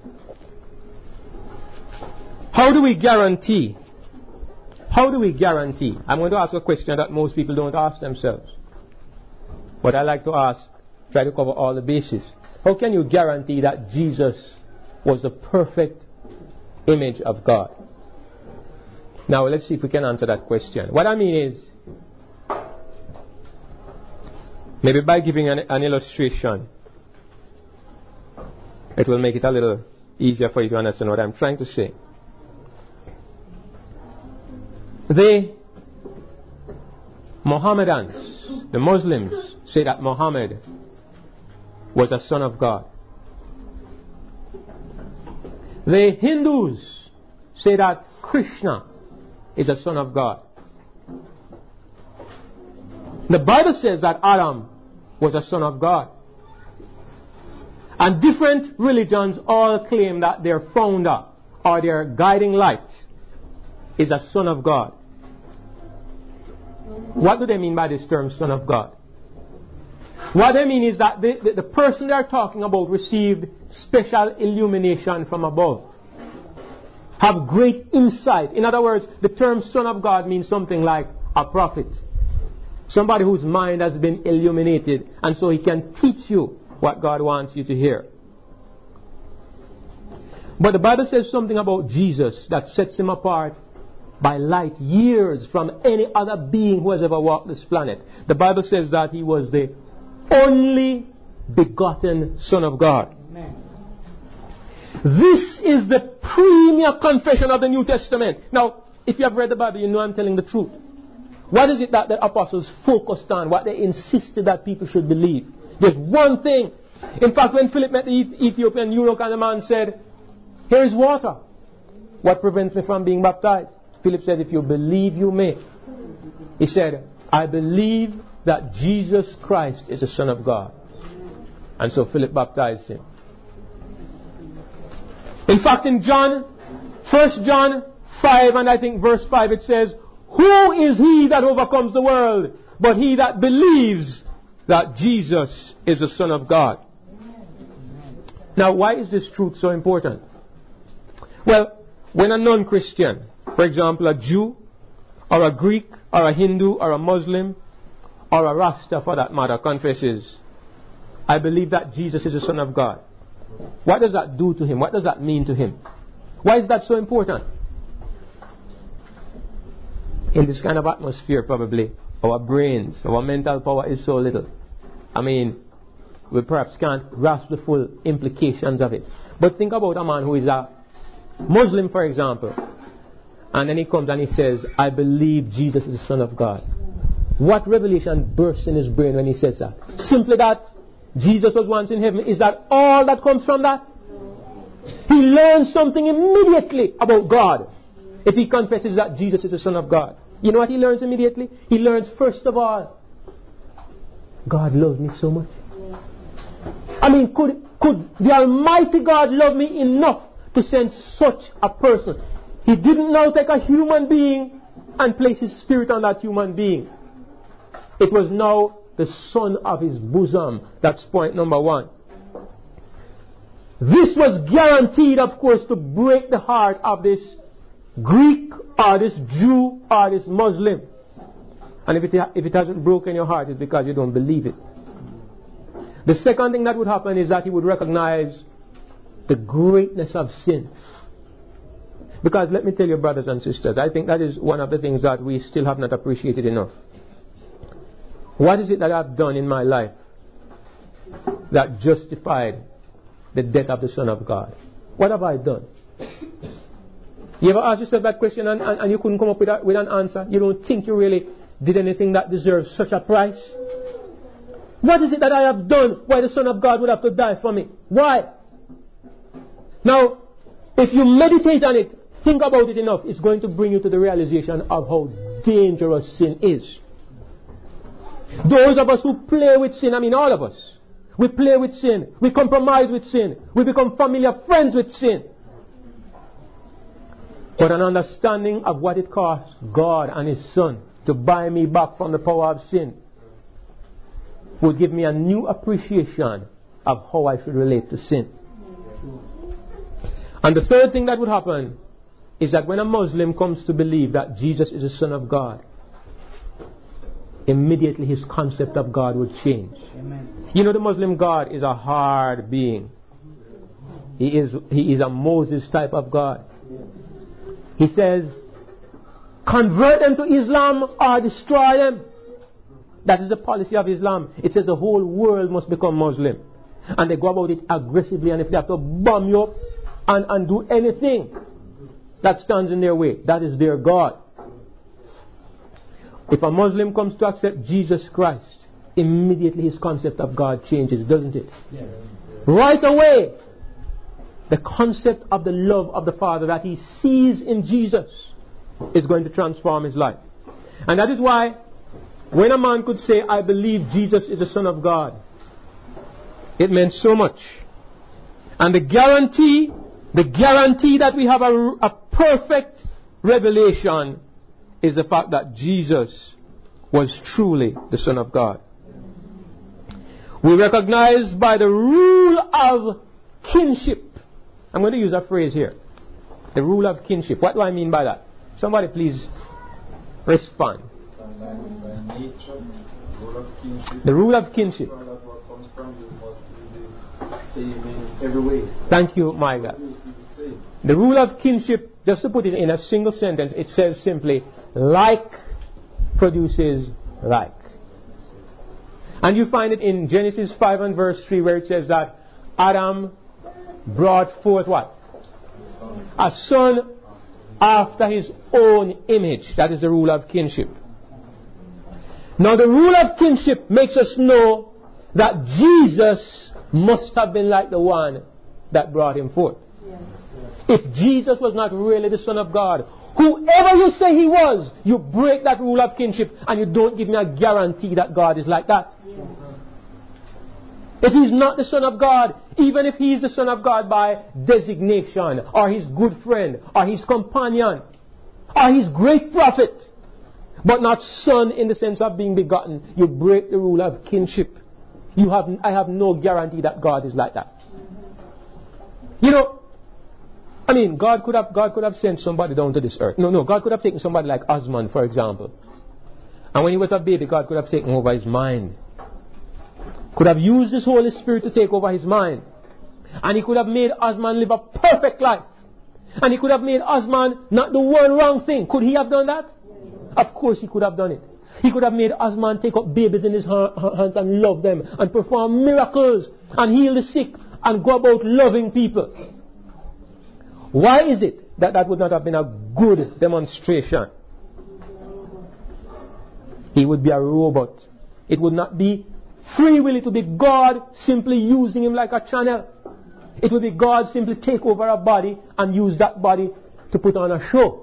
How do we guarantee? I'm going to ask a question that most people don't ask themselves. But I like to ask, try to cover all the bases. How can you guarantee that Jesus was the perfect image of God? Now let's see if we can answer that question. What I mean is, maybe by giving an illustration, it will make it a little easier for you to understand what I'm trying to say. The Mohammedans, the Muslims, say that Muhammad was a son of God. The Hindus say that Krishna is a son of God. The Bible says that Adam was a son of God. And different religions all claim that their founder or their guiding light is a son of God. What do they mean by this term, son of God? What they mean is that the person they are talking about received special illumination from above. Have great insight. In other words, the term son of God means something like a prophet. Somebody whose mind has been illuminated, and so he can teach you what God wants you to hear. But the Bible says something about Jesus that sets him apart by light years from any other being who has ever walked this planet. The Bible says that he was the only begotten Son of God. Amen. This is the premier confession of the New Testament. Now, if you have read the Bible, you know I'm telling the truth. What is it that the apostles focused on? What they insisted that people should believe? There's one thing. In fact, when Philip met the Ethiopian eunuch and the man said, here is water. What prevents me from being baptized? Philip said, if you believe, you may. He said, I believe that Jesus Christ is the Son of God. And so Philip baptized him. In fact, in 1 John 5 and I think verse 5, it says, who is he that overcomes the world but he that believes that Jesus is the Son of God? Now, why is this truth so important? Well, when a non-Christian, for example, a Jew, or a Greek, or a Hindu, or a Muslim, or a Rasta for that matter, confesses, I believe that Jesus is the Son of God. What does that do to him? What does that mean to him? Why is that so important? In this kind of atmosphere, probably, our brains, our mental power is so little. I mean, we perhaps can't grasp the full implications of it. But think about a man who is a Muslim, for example, and then he comes and he says, I believe Jesus is the Son of God. What revelation bursts in his brain when he says that? Simply that Jesus was once in heaven. Is that all that comes from that? He learns something immediately about God if he confesses that Jesus is the Son of God. You know what he learns immediately? He learns, first of all, God loves me so much. I mean, could the Almighty God love me enough to send such a person? He didn't now take a human being and place his spirit on that human being. It was now the son of his bosom. That's point number one. This was guaranteed, of course, to break the heart of this Greek or this Jew or this Muslim. And if it hasn't broken your heart, it's because you don't believe it. The second thing that would happen is that he would recognize the greatness of sin. Because let me tell you, brothers and sisters, I think that is one of the things that we still have not appreciated enough. What is it that I've done in my life that justified the death of the Son of God? What have I done? You ever ask yourself that question and you couldn't come up with an answer? You don't think you really did anything that deserves such a price? What is it that I have done why the Son of God would have to die for me? Why? Now, if you meditate on it, think about it enough, it's going to bring you to the realization of how dangerous sin is. Those of us who play with sin, I mean all of us, we play with sin, we compromise with sin, we become familiar friends with sin. But an understanding of what it costs God and His Son to buy me back from the power of sin would give me a new appreciation of how I should relate to sin. And the third thing that would happen is that when a Muslim comes to believe that Jesus is the Son of God, immediately his concept of God would change. Amen. You know, the Muslim God is a hard being. He is a Moses type of God. He says, convert them to Islam or destroy them. That is the policy of Islam. It says the whole world must become Muslim. And they go about it aggressively, and if they have to bomb you up and do anything that stands in their way, that is their God. If a Muslim comes to accept Jesus Christ, immediately his concept of God changes, doesn't it? Yeah. Right away, the concept of the love of the Father that he sees in Jesus is going to transform his life. And that is why when a man could say, I believe Jesus is the Son of God, it meant so much. And the guarantee that we have a perfect revelation is the fact that Jesus was truly the Son of God. We recognize by the rule of kinship. I'm going to use a phrase here. The rule of kinship. What do I mean by that? Somebody please respond. The rule of kinship. Thank you, my God. The rule of kinship, just to put it in a single sentence, it says simply, like produces like. And you find it in Genesis 5 and verse 3 where it says that Adam brought forth what? A son after his own image. That is the rule of kinship. Now the rule of kinship makes us know that Jesus must have been like the one that brought him forth. Yes. If Jesus was not really the Son of God, whoever you say he was, you break that rule of kinship and you don't give me a guarantee that God is like that. Yes. If he's not the Son of God, even if he is the Son of God by designation, or his good friend, or his companion, or his great prophet, but not son in the sense of being begotten, you break the rule of kinship. I have no guarantee that God is like that. You know, I mean, God could have sent somebody down to this earth. No, God could have taken somebody like Osman, for example. And when he was a baby, God could have taken over his mind. Could have used His Holy Spirit to take over his mind. And He could have made Osman live a perfect life. And He could have made Osman not do one wrong thing. Could He have done that? Of course He could have done it. He could have made Osman take up babies in his hands and love them and perform miracles and heal the sick and go about loving people. Why is it that would not have been a good demonstration? He would be a robot. It would not be free will. It would be God simply using him like a channel. It would be God simply take over a body and use that body to put on a show.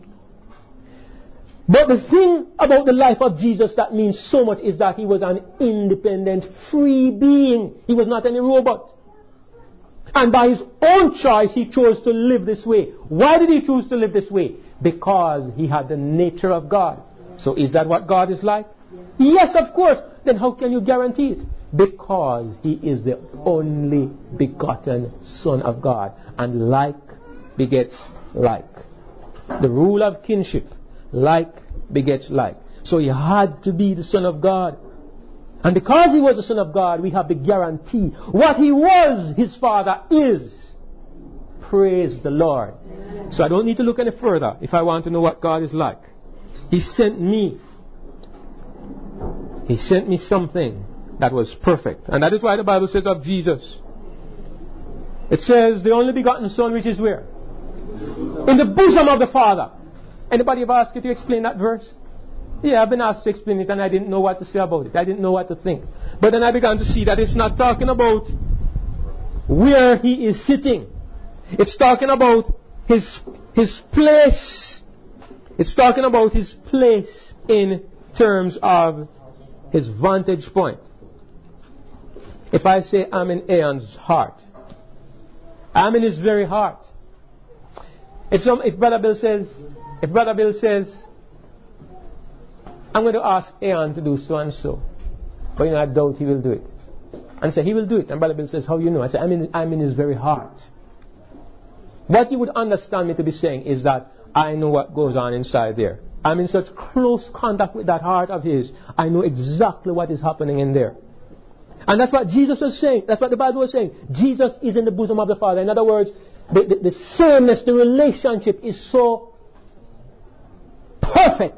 But the thing about the life of Jesus that means so much is that he was an independent, free being. He was not any robot. And by his own choice, he chose to live this way. Why did he choose to live this way? Because he had the nature of God. So is that what God is like? Yes, of course. Then how can you guarantee it? Because he is the only begotten Son of God. And like begets like. The rule of kinship. Like begets like. So he had to be the Son of God. And because he was the Son of God, we have the guarantee. What he was, his Father is. Praise the Lord. So I don't need to look any further if I want to know what God is like. He sent me. He sent me something that was perfect. And that is why the Bible says of Jesus. It says the only begotten Son, which is where? In the bosom of the Father. Anybody ever asked you to explain that verse? Yeah, I've been asked to explain it and I didn't know what to say about it. I didn't know what to think. But then I began to see that it's not talking about where he is sitting. It's talking about his place. It's talking about his place in terms of his vantage point. If I say I'm in Aeon's heart, I'm in his very heart. If Brother Bill says, I'm going to ask Aeon to do so and so, but I doubt he will do it. And say he will do it. And Brother Bill says, how you know? I say I'm in his very heart. What you would understand me to be saying is that I know what goes on inside there. I'm in such close contact with that heart of his. I know exactly what is happening in there. And that's what Jesus was saying. That's what the Bible was saying. Jesus is in the bosom of the Father. In other words, the sameness, the relationship is so perfect.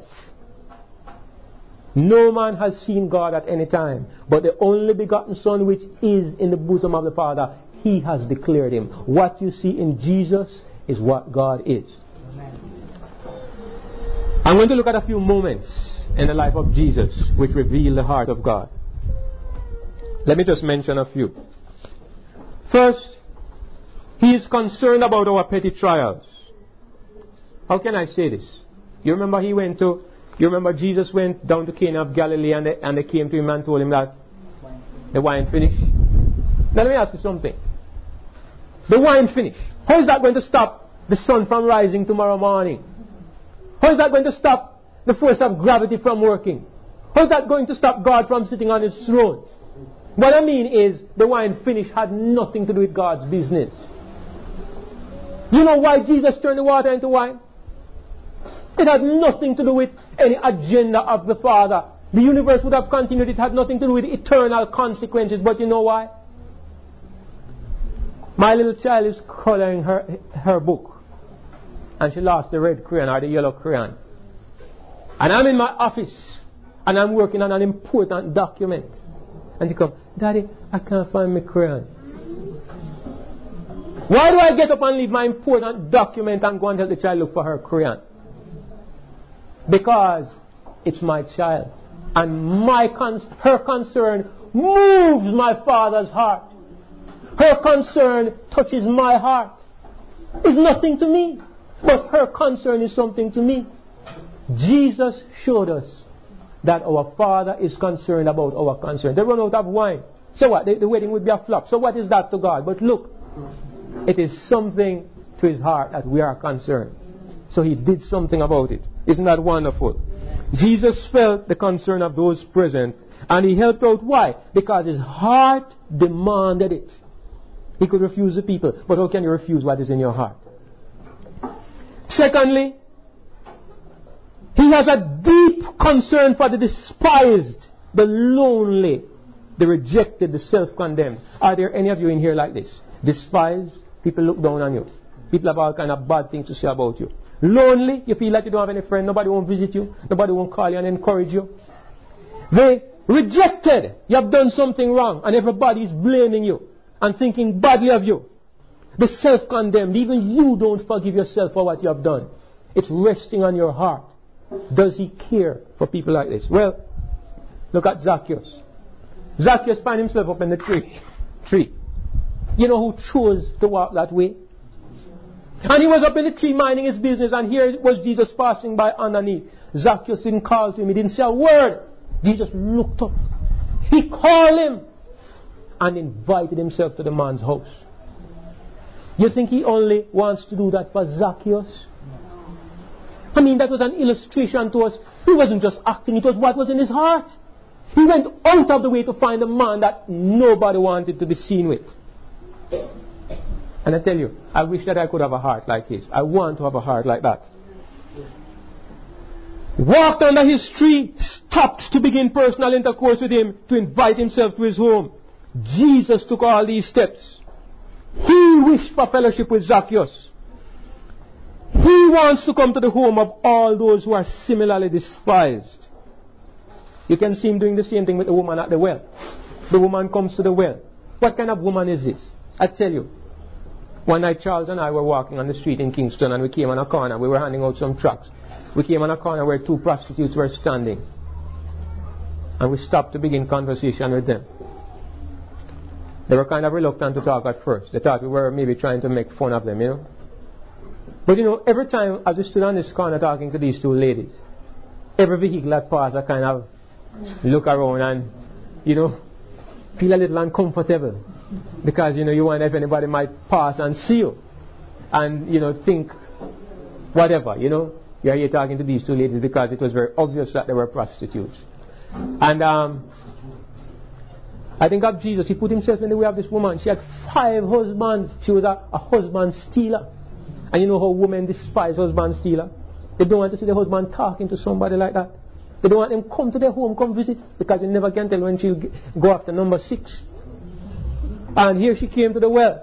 No man has seen God at any time, but the only begotten Son which is in the bosom of the Father, he has declared him. What you see in Jesus is what God is. I'm going to look at a few moments in the life of Jesus which reveal the heart of God. Let me just mention a few. First, he is concerned about our petty trials. How can I say this? You remember Jesus went down to Cana of Galilee and they came to him and told him that the wine finished. Now let me ask you something. The wine finished. How is that going to stop the sun from rising tomorrow morning? How is that going to stop the force of gravity from working? How is that going to stop God from sitting on his throne? What I mean is, the wine finish had nothing to do with God's business. You know why Jesus turned the water into wine? It had nothing to do with any agenda of the Father. The universe would have continued. It had nothing to do with eternal consequences. But you know why? My little child is coloring her book. And she lost the red crayon or the yellow crayon. And I'm in my office. And I'm working on an important document. And she comes, Daddy, I can't find my crayon. Why do I get up and leave my important document and go and help the child look for her crayon? Because it's my child. And her concern moves my Father's heart. Her concern touches my heart. It's nothing to me. But her concern is something to me. Jesus showed us that our Father is concerned about our concern. They run out of wine. So what? The wedding would be a flop. So what is that to God? But look, it is something to his heart that we are concerned. So he did something about it. Isn't that wonderful? Jesus felt the concern of those present and he helped out. Why? Because his heart demanded it. He could refuse the people. But how can you refuse what is in your heart? Secondly, he has a deep concern for the despised, the lonely, the rejected, the self-condemned. Are there any of you in here like this? Despised, people look down on you. People have all kind of bad things to say about you. Lonely, you feel like you don't have any friend, nobody won't visit you, nobody won't call you and encourage you. They rejected, you have done something wrong and everybody is blaming you and thinking badly of you. The self-condemned, even you don't forgive yourself for what you have done. It's resting on your heart. Does he care for people like this? Well, look at Zacchaeus. Zacchaeus found himself up in the tree. You know who chose to walk that way? And he was up in the tree minding his business, and here was Jesus passing by underneath. Zacchaeus didn't call to him, he didn't say a word. Jesus looked up. He called him and invited himself to the man's house. You think he only wants to do that for Zacchaeus? I mean, that was an illustration to us. He wasn't just acting, it was what was in his heart. He went out of the way to find a man that nobody wanted to be seen with. And I tell you, I wish that I could have a heart like his. I want to have a heart like that. Walked under his tree, stopped to begin personal intercourse with him, to invite himself to his home. Jesus took all these steps. He wished for fellowship with Zacchaeus. He wants to come to the home of all those who are similarly despised. You can see him doing the same thing with the woman at the well. The woman comes to the well. What kind of woman is this? I tell you. One night Charles and I were walking on the street in Kingston and we came on a corner. We were handing out some tracts. We came on a corner where two prostitutes were standing. And we stopped to begin conversation with them. They were kind of reluctant to talk at first. They thought we were maybe trying to make fun of them, you know. But you know, every time I just stood on this corner talking to these two ladies, every vehicle that passed, I kind of look around and, you know, feel a little uncomfortable. Because, you know, you wonder if anybody might pass and see you. And, you know, think whatever, you know. You're here talking to these two ladies because it was very obvious that they were prostitutes. And I think of Jesus. He put himself in the way of this woman. She had 5 husbands. She was a husband stealer. And you know how women despise husband stealer? They don't want to see their husband talking to somebody like that. They don't want them come to their home, come visit, because you never can tell when she'll go after number 6. And here she came to the well.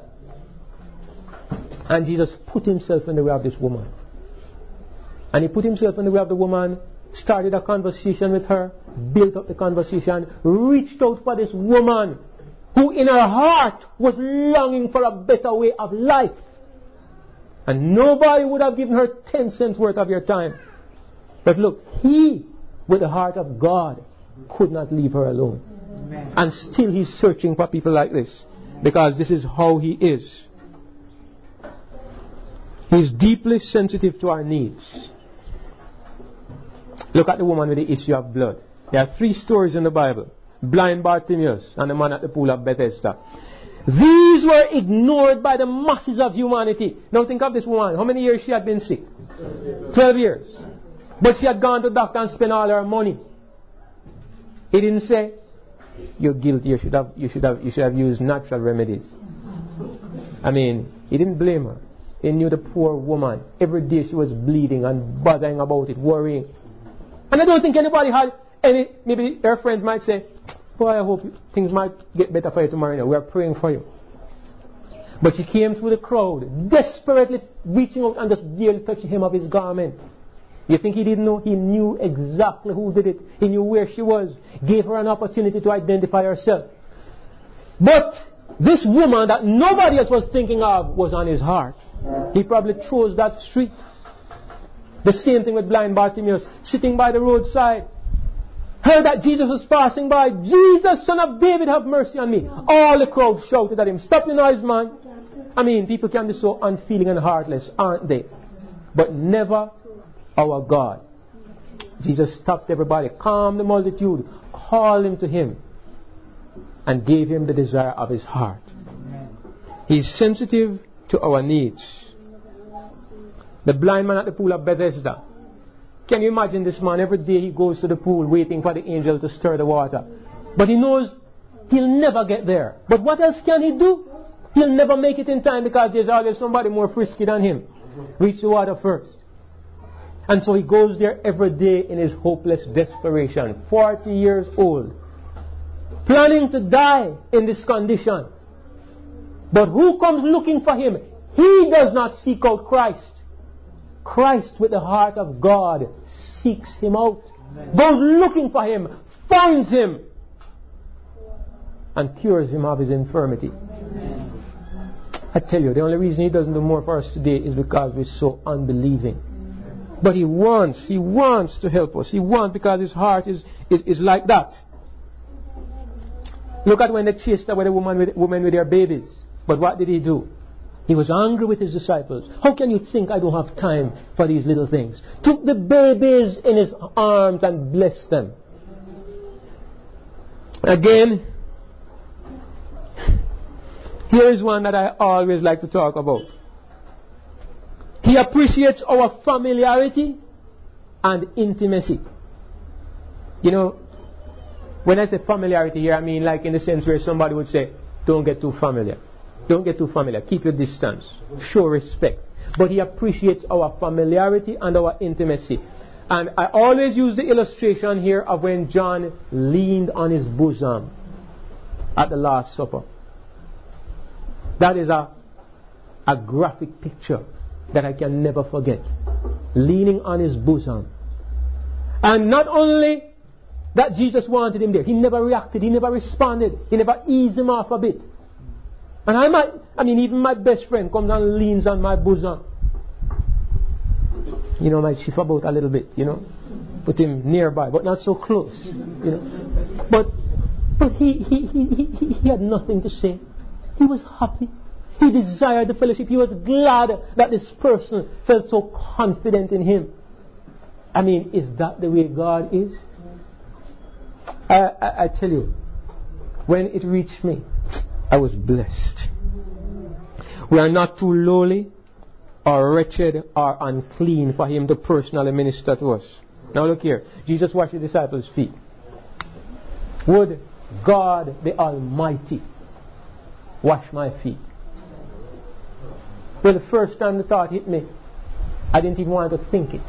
And Jesus put himself in the way of this woman. And he put himself in the way of the woman, started a conversation with her, built up the conversation, reached out for this woman who in her heart was longing for a better way of life. And nobody would have given her 10 cents worth of your time. But look, he, with the heart of God, could not leave her alone. Amen. And still he's searching for people like this. Because this is how he is. He's deeply sensitive to our needs. Look at the woman with the issue of blood. There are 3 stories in the Bible. Blind Bartimaeus and the man at the pool of Bethesda. These were ignored by the masses of humanity. Now think of this woman. How many years she had been sick? 12 years. But she had gone to the doctor and spent all her money. He didn't say, you're guilty, you should have used natural remedies. I mean, he didn't blame her. He knew the poor woman. Every day she was bleeding and bothering about it, worrying. And I don't think anybody had any, maybe her friends might say, boy, I hope things might get better for you tomorrow. We are praying for you. But she came through the crowd, desperately reaching out and just barely touching him of his garment. You think he didn't know? He knew exactly who did it. He knew where she was. Gave her an opportunity to identify herself. But this woman that nobody else was thinking of was on his heart. He probably chose that street. The same thing with blind Bartimaeus, sitting by the roadside. Heard that Jesus was passing by. Jesus, Son of David, have mercy on me. All the crowd shouted at him, stop the noise, man. I mean, people can be so unfeeling and heartless, aren't they? But never our God. Jesus stopped everybody, calmed the multitude, called him to him, and gave him the desire of his heart. He's sensitive to our needs. The blind man at the pool of Bethesda. Can you imagine this man? Every day he goes to the pool waiting for the angel to stir the water. But he knows he'll never get there. But what else can he do? He'll never make it in time because there's always somebody more frisky than him. Reach the water first. And so he goes there every day in his hopeless desperation. 40 years old. Planning to die in this condition. But who comes looking for him? He does not seek out Christ. Christ with the heart of God seeks him out. Amen. Goes looking for him. Finds him. And cures him of his infirmity. Amen. I tell you, the only reason he doesn't do more for us today is because we're so unbelieving. But he wants to help us. He wants, because his heart is like that. Look at when they chased away the women with their babies. But what did he do? He was angry with his disciples. How can you think I don't have time for these little things? Took the babies in his arms and blessed them. Again, here is one that I always like to talk about. He appreciates our familiarity and intimacy. You know, when I say familiarity here, I mean like in the sense where somebody would say, don't get too familiar. Don't get too familiar. Keep your distance. Show respect. But he appreciates our familiarity and our intimacy. And I always use the illustration here of when John leaned on his bosom at the Last Supper. That is a graphic picture that I can never forget. Leaning on his bosom. And not only that Jesus wanted him there. He never reacted. He never responded. He never eased him off a bit. And even my best friend comes and leans on my bosom. You know, might shift about a little bit, you know. Put him nearby, but not so close, you know. But he had nothing to say. He was happy. He desired the fellowship. He was glad that this person felt so confident in him. I mean, is that the way God is? I tell you, when it reached me, I was blessed. We are not too lowly or wretched or unclean for him to personally minister to us. Now look here. Jesus washed the disciples' feet. Would God the Almighty wash my feet? Well, the first time the thought hit me, I didn't even want to think it.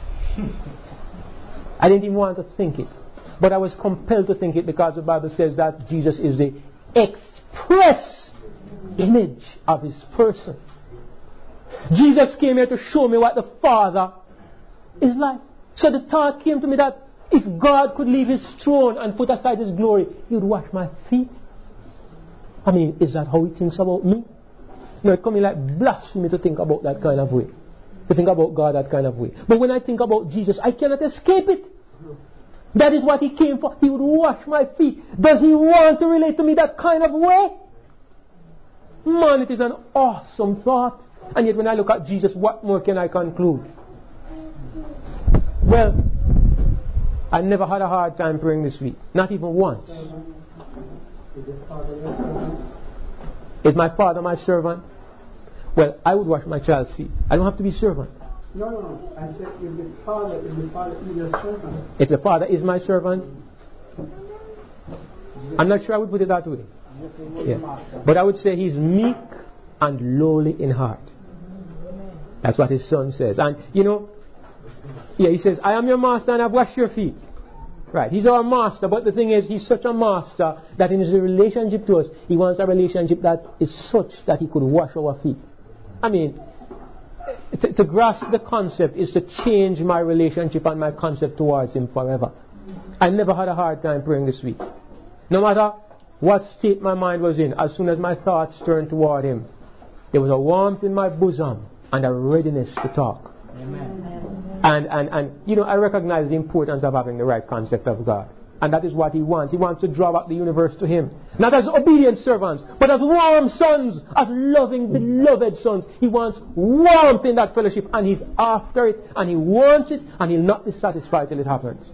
I didn't even want to think it. But I was compelled to think it because the Bible says that Jesus is the express image of his person. Jesus came here to show me what the Father is like. So the thought came to me that if God could leave his throne and put aside his glory, he would wash my feet. I mean, is that how he thinks about me? No, it comes like blasphemy to think about that kind of way. To think about God that kind of way. But when I think about Jesus, I cannot escape it. That is what he came for. He would wash my feet. Does he want to relate to me that kind of way? Man, it is an awesome thought. And yet when I look at Jesus, what more can I conclude? Well, I never had a hard time praying this week. Not even once. Is my father my servant? Well, I would wash my child's feet. I don't have to be servant. No. I said if the father is your servant. If the father is my servant, I'm not sure I would put it that way. Yeah. But I would say he's meek and lowly in heart. That's what his son says. And he says, I am your master and I've washed your feet. Right, he's our master, but the thing is, he's such a master that in his relationship to us, he wants a relationship that is such that he could wash our feet. I mean, to grasp the concept is to change my relationship and my concept towards him forever. I never had a hard time praying this week. No matter what state my mind was in, as soon as my thoughts turned toward him, there was a warmth in my bosom and a readiness to talk. Amen. And I recognize the importance of having the right concept of God. And that is what he wants. He wants to draw back the universe to him. Not as obedient servants, but as warm sons, as loving, beloved sons. He wants warmth in that fellowship, and he's after it, and he wants it, and he'll not be satisfied till it happens.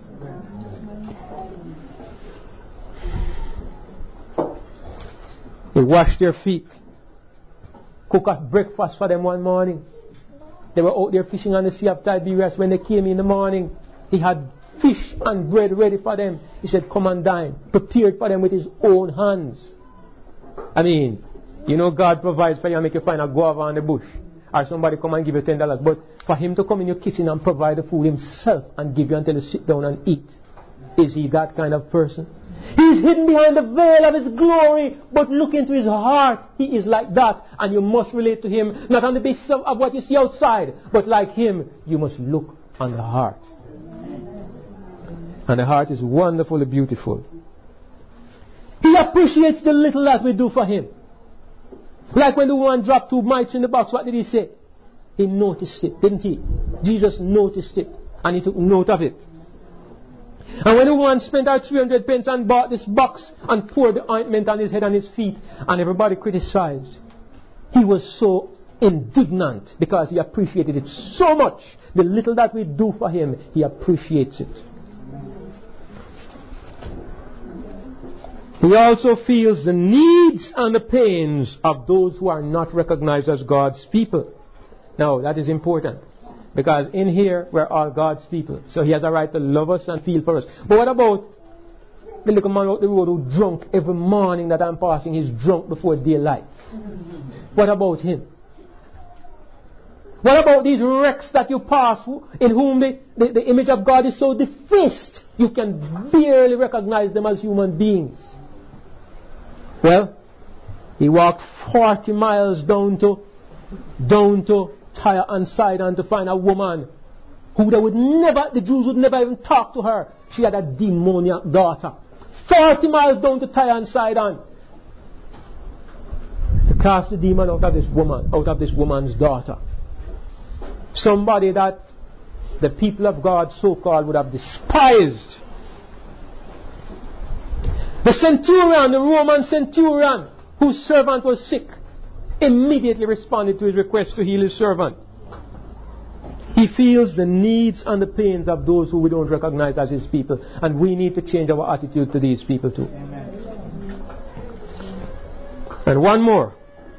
He washed their feet, cooked a breakfast for them one morning. They were out there fishing on the Sea of Tiberias. When they came in the morning, he had fish and bread ready for them. He said, come and dine. Prepared for them with his own hands. I mean, God provides for you and make you find a guava on the bush. Or somebody come and give you $10. But for him to come in your kitchen and provide the food himself and give you until you sit down and eat, is he that kind of person? He's hidden behind the veil of his glory, but look into his heart. He is like that, and you must relate to him, not on the basis of what you see outside, but like him, you must look on the heart. And the heart is wonderfully beautiful. He appreciates the little that we do for him. Like when the woman dropped 2 mites in the box, what did he say? He noticed it, didn't he? Jesus noticed it, and he took note of it. And when the woman spent her 300 pence and bought this box and poured the ointment on his head and his feet, and everybody criticized, he was so indignant because he appreciated it so much. The little that we do for him, he appreciates it. He also feels the needs and the pains of those who are not recognized as God's people. Now, that is important. Because in here, we're all God's people. So he has a right to love us and feel for us. But what about the little man out the road who's drunk every morning that I'm passing? He's drunk before daylight. What about him? What about these wrecks that you pass in whom the image of God is so defaced you can barely recognize them as human beings? Well, he walked 40 miles down to Tyre and Sidon to find a woman who the Jews would never even talk to her. She had a demoniac daughter. 40 miles down to Tyre and Sidon to cast the demon out of this woman's daughter. Somebody that the people of God so-called would have despised. The centurion, the Roman centurion, whose servant was sick, immediately responded to his request to heal his servant. He feels the needs and the pains of those who we don't recognize as his people. And we need to change our attitude to these people too. Amen. And one more.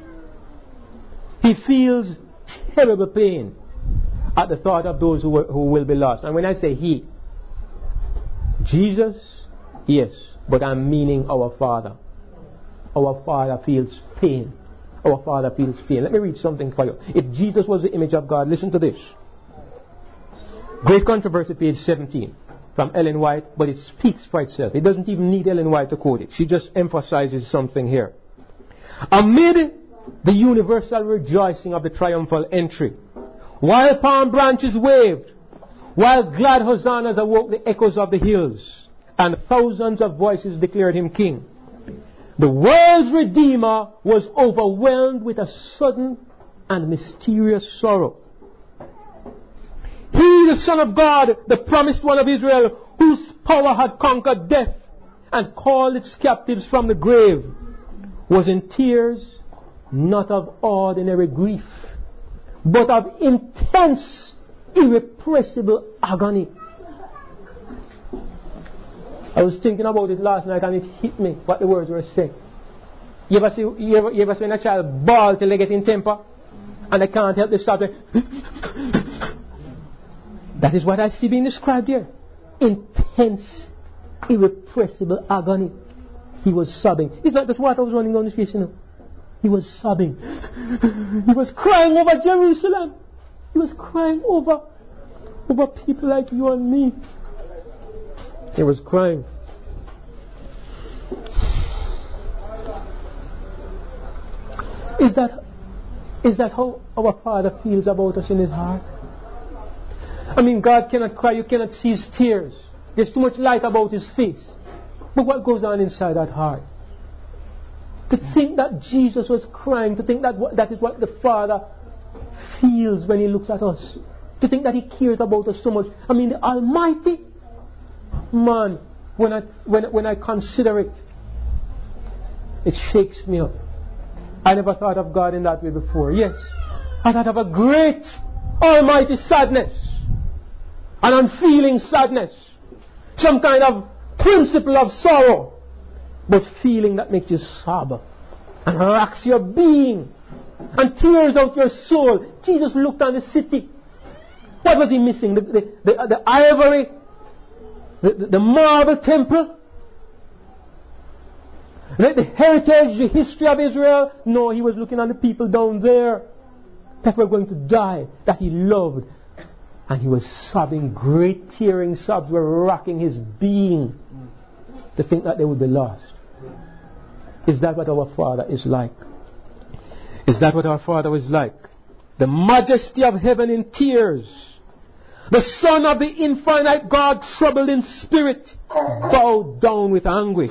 He feels terrible pain at the thought of those who will be lost. And when I say he, Jesus, yes, but I'm meaning our Father. Our Father feels pain. Our Father feels pain. Let me read something for you. If Jesus was the image of God, listen to this. Great Controversy, page 17, from Ellen White, but it speaks for itself. It doesn't even need Ellen White to quote it. She just emphasizes something here. Amid the universal rejoicing of the triumphal entry, while palm branches waved, while glad hosannas awoke the echoes of the hills, and thousands of voices declared him king, the world's Redeemer was overwhelmed with a sudden and mysterious sorrow. He, the Son of God, the promised one of Israel, whose power had conquered death and called its captives from the grave, was in tears, not of ordinary grief, but of intense, irrepressible agony. I was thinking about it last night and it hit me what the words were saying. You ever see when a child bawl till they get in temper and they can't help themselves? That is what I see being described here. Intense, irrepressible agony. He was sobbing. It's not that water was running down his face, you know. He was sobbing. He was crying over Jerusalem. He was crying over people like you and me. He was crying. Is that how our Father feels about us in his heart? I mean, God cannot cry. You cannot see his tears. There's too much light about his face. But what goes on inside that heart? To think that Jesus was crying, to think that that is what the Father feels when he looks at us, to think that he cares about us so much. I mean, the Almighty, man, when I consider it, it shakes me up. I never thought of God in that way before. Yes, I thought of a great, almighty sadness, an unfeeling sadness, some kind of principle of sorrow, but feeling that makes you sob and rocks your being and tears out your soul. Jesus looked on the city. What was he missing? The ivory, the marble temple, the heritage, the history of Israel? No, he was looking on the people down there that were going to die, that he loved. And he was sobbing. Great tearing sobs were rocking his being to think that they would be lost. Is that what our Father is like? Is that what our Father is like? The majesty of heaven in tears. The Son of the infinite God, troubled in spirit, bowed down with anguish.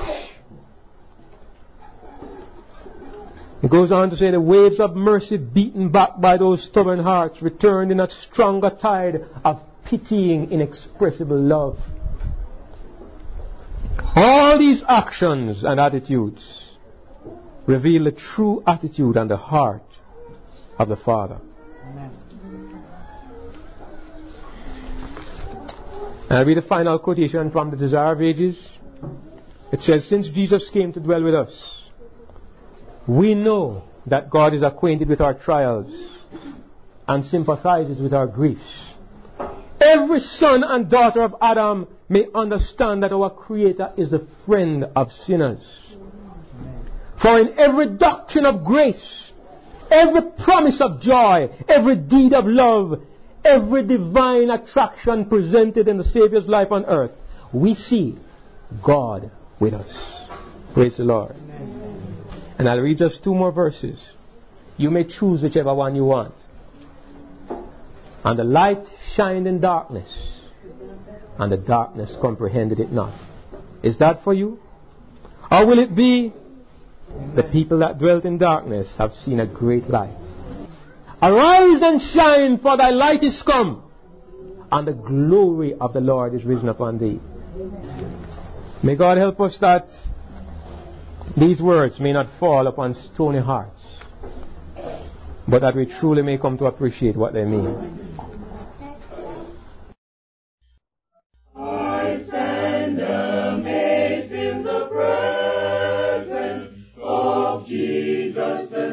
He goes on to say, the waves of mercy beaten back by those stubborn hearts returned in a stronger tide of pitying, inexpressible love. All these actions and attitudes reveal the true attitude and the heart of the Father. Amen. And I'll read the final quotation from the Desire of Ages. It says, since Jesus came to dwell with us, we know that God is acquainted with our trials and sympathizes with our griefs. Every son and daughter of Adam may understand that our Creator is the friend of sinners. For in every doctrine of grace, every promise of joy, every deed of love, every divine attraction presented in the Savior's life on earth, we see God with us. Praise the Lord. And I'll read just 2 more verses. You may choose whichever one you want. And the light shined in darkness, and the darkness comprehended it not. Is that for you? Or will it be, the people that dwelt in darkness have seen a great light? Arise and shine, for thy light is come, and the glory of the Lord is risen upon thee. May God help us that these words may not fall upon stony hearts, but that we truly may come to appreciate what they mean. I stand amazed in the presence of Jesus the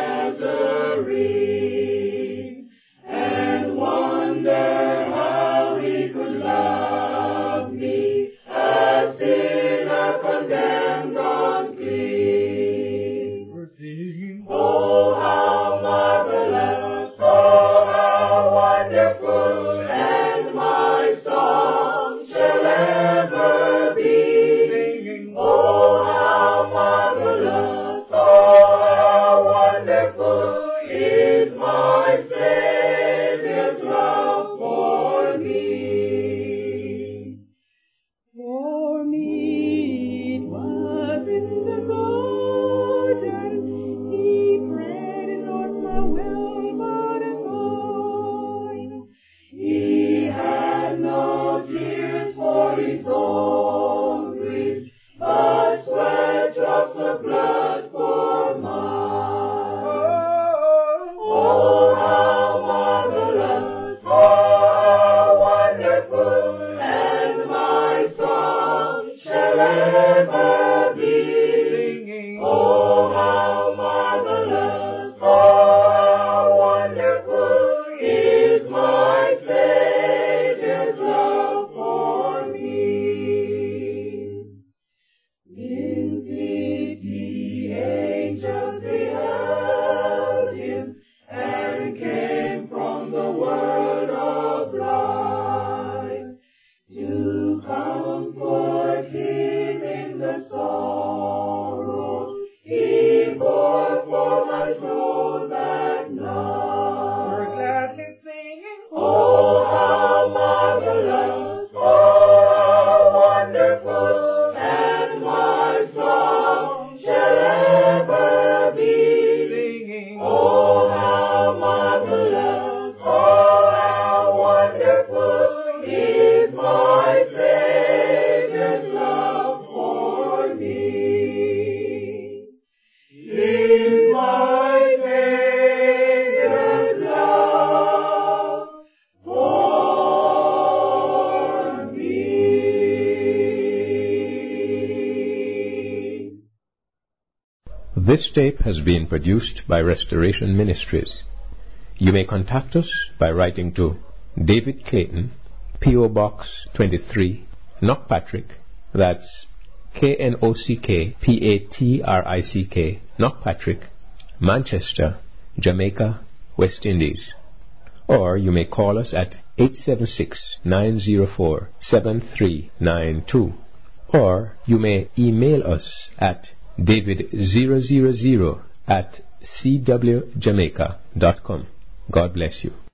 Nazarene, and wonder how he could love me, a sinner condemned unclean. We're singing, oh, how marvelous, oh, how wonderful, and my song shall ever be. Singing, oh, how marvelous, oh, how wonderful is my Savior's love for me. For me it was in the garden, he prayed, not my will but thine. He had no tears for his own grief, but sweat drops of blood for mine. Oh, how marvelous, oh, how wonderful, and my song shall ever be. Singing, oh, how marvelous, oh, how wonderful is my Savior's love for me. In pity, angels beheld him, and came from the world of light to comfort him in the sorrow he bore for my soul that night. We're gladly singing, oh, how marvelous, oh, how wonderful, and my song shall ever be. Singing, oh, how marvelous, oh, how wonderful is my Savior's love for me. Is my Savior's love for me. This tape has been produced by Restoration Ministries. You may contact us by writing to David Clayton, P.O. Box 23, Knockpatrick, that's Knockpatrick, Knockpatrick, Manchester, Jamaica, West Indies. Or you may call us at 876-904-7392. Or you may email us at david000@cwjamaica.com. God bless you.